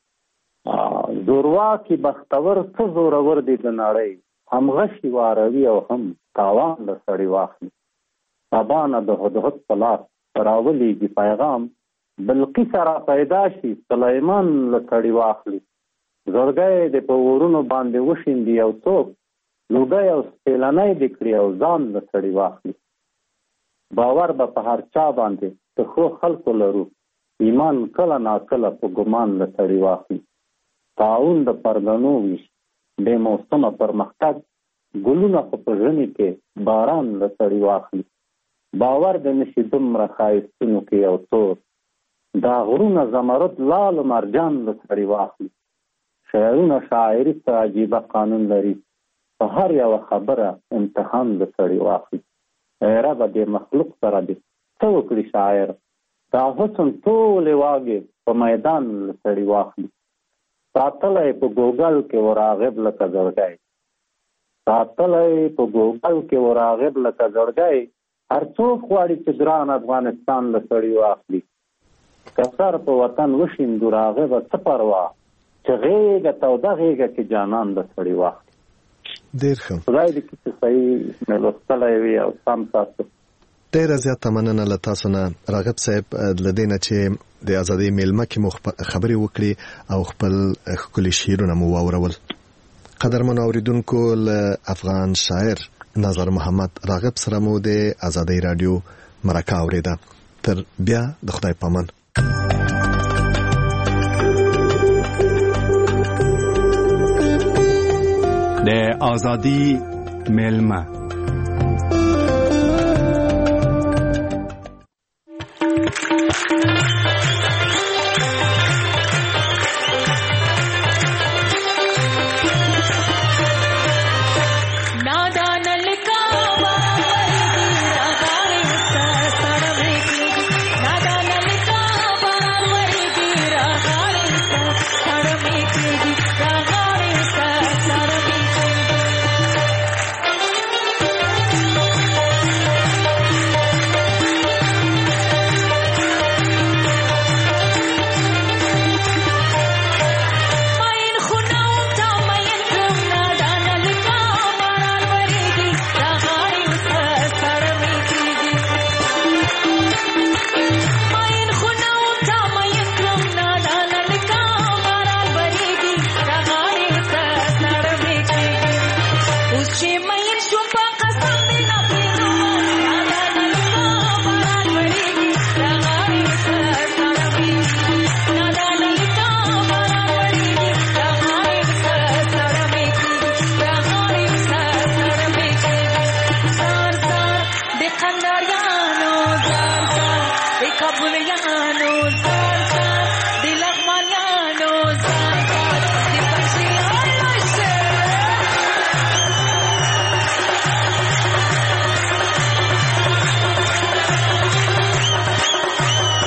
زورواکي بختور څه زورور دی د نړۍ هم غشي واروي او هم تاوان له سړي واخلي سبانه د هدهد په لاس راولېږي پیغام بلقیس را پیدا شي سلیمان له سړي واخلي زړګی د په ورونو باندې وشیندي او څوک لوګی او سپېلنی دې کړي او ځان له سړي واخلي باور به په هر چا باندې د ښو خلکو لرو ایمان کله ناکله په ګمان له سړي واخلي تعاون د پرګنو وي بې موسمه پرمختګ ګلونه خو په ژمي کې باران له سړي واخلي باور د نشي دومره ښایستونو کې یو څور دا غرونه زمرد لال و مرجان له سړي واخلي شعرونه شاعري څه عجیبه قانون لري په هر یوه خبره امتحان د سړي واخلي ای ربه دې مخلوق سره دې څه وکړي شاعر دا حسن ټولې واګې په میدان له سړي واخلي ساتلی په ګوګل کې وراغب لکه زړګی ساتلی په ګوګل کې وراغب لکه زړګی هر څوک غواړي چې ګران افغانستان له سړي واخلي که سر په وطن وشیندو راغبه څه پروا چې غېږه توده غېږه کې جانان له سړي واخلي ډېر ښه خدای دې کړي چې صحیح مې لوستلی وي او سم تاسو ډېره زیاته مننه له تاسو نه راغب صاحب له دې نه چې د ازادۍ میلمه کې مو خبرې وکړي او خپل ښکلي شعرونه مو واورول قدرمنو اورېدونکو له افغان شاعر نظر محمد راغب سره مو د ازادۍ راډیو مرکه اورېده تر بیا د خدای پامان د آزادی میلمه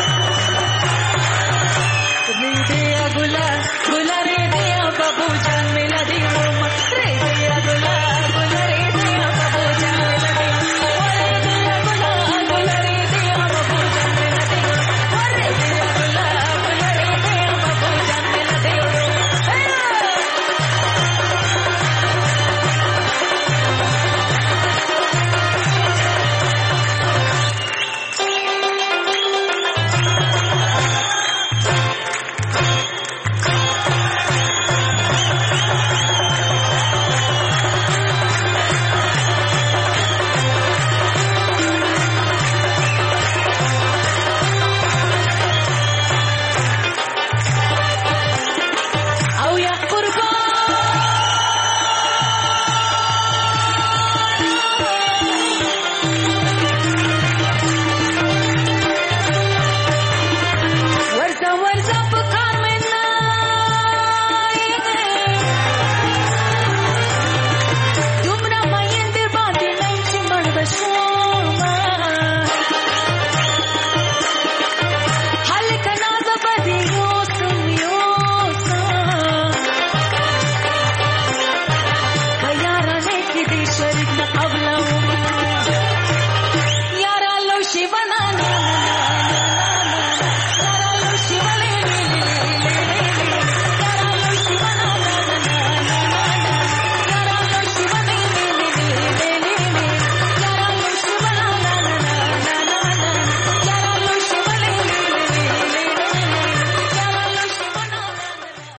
Gula, gula re de babu jana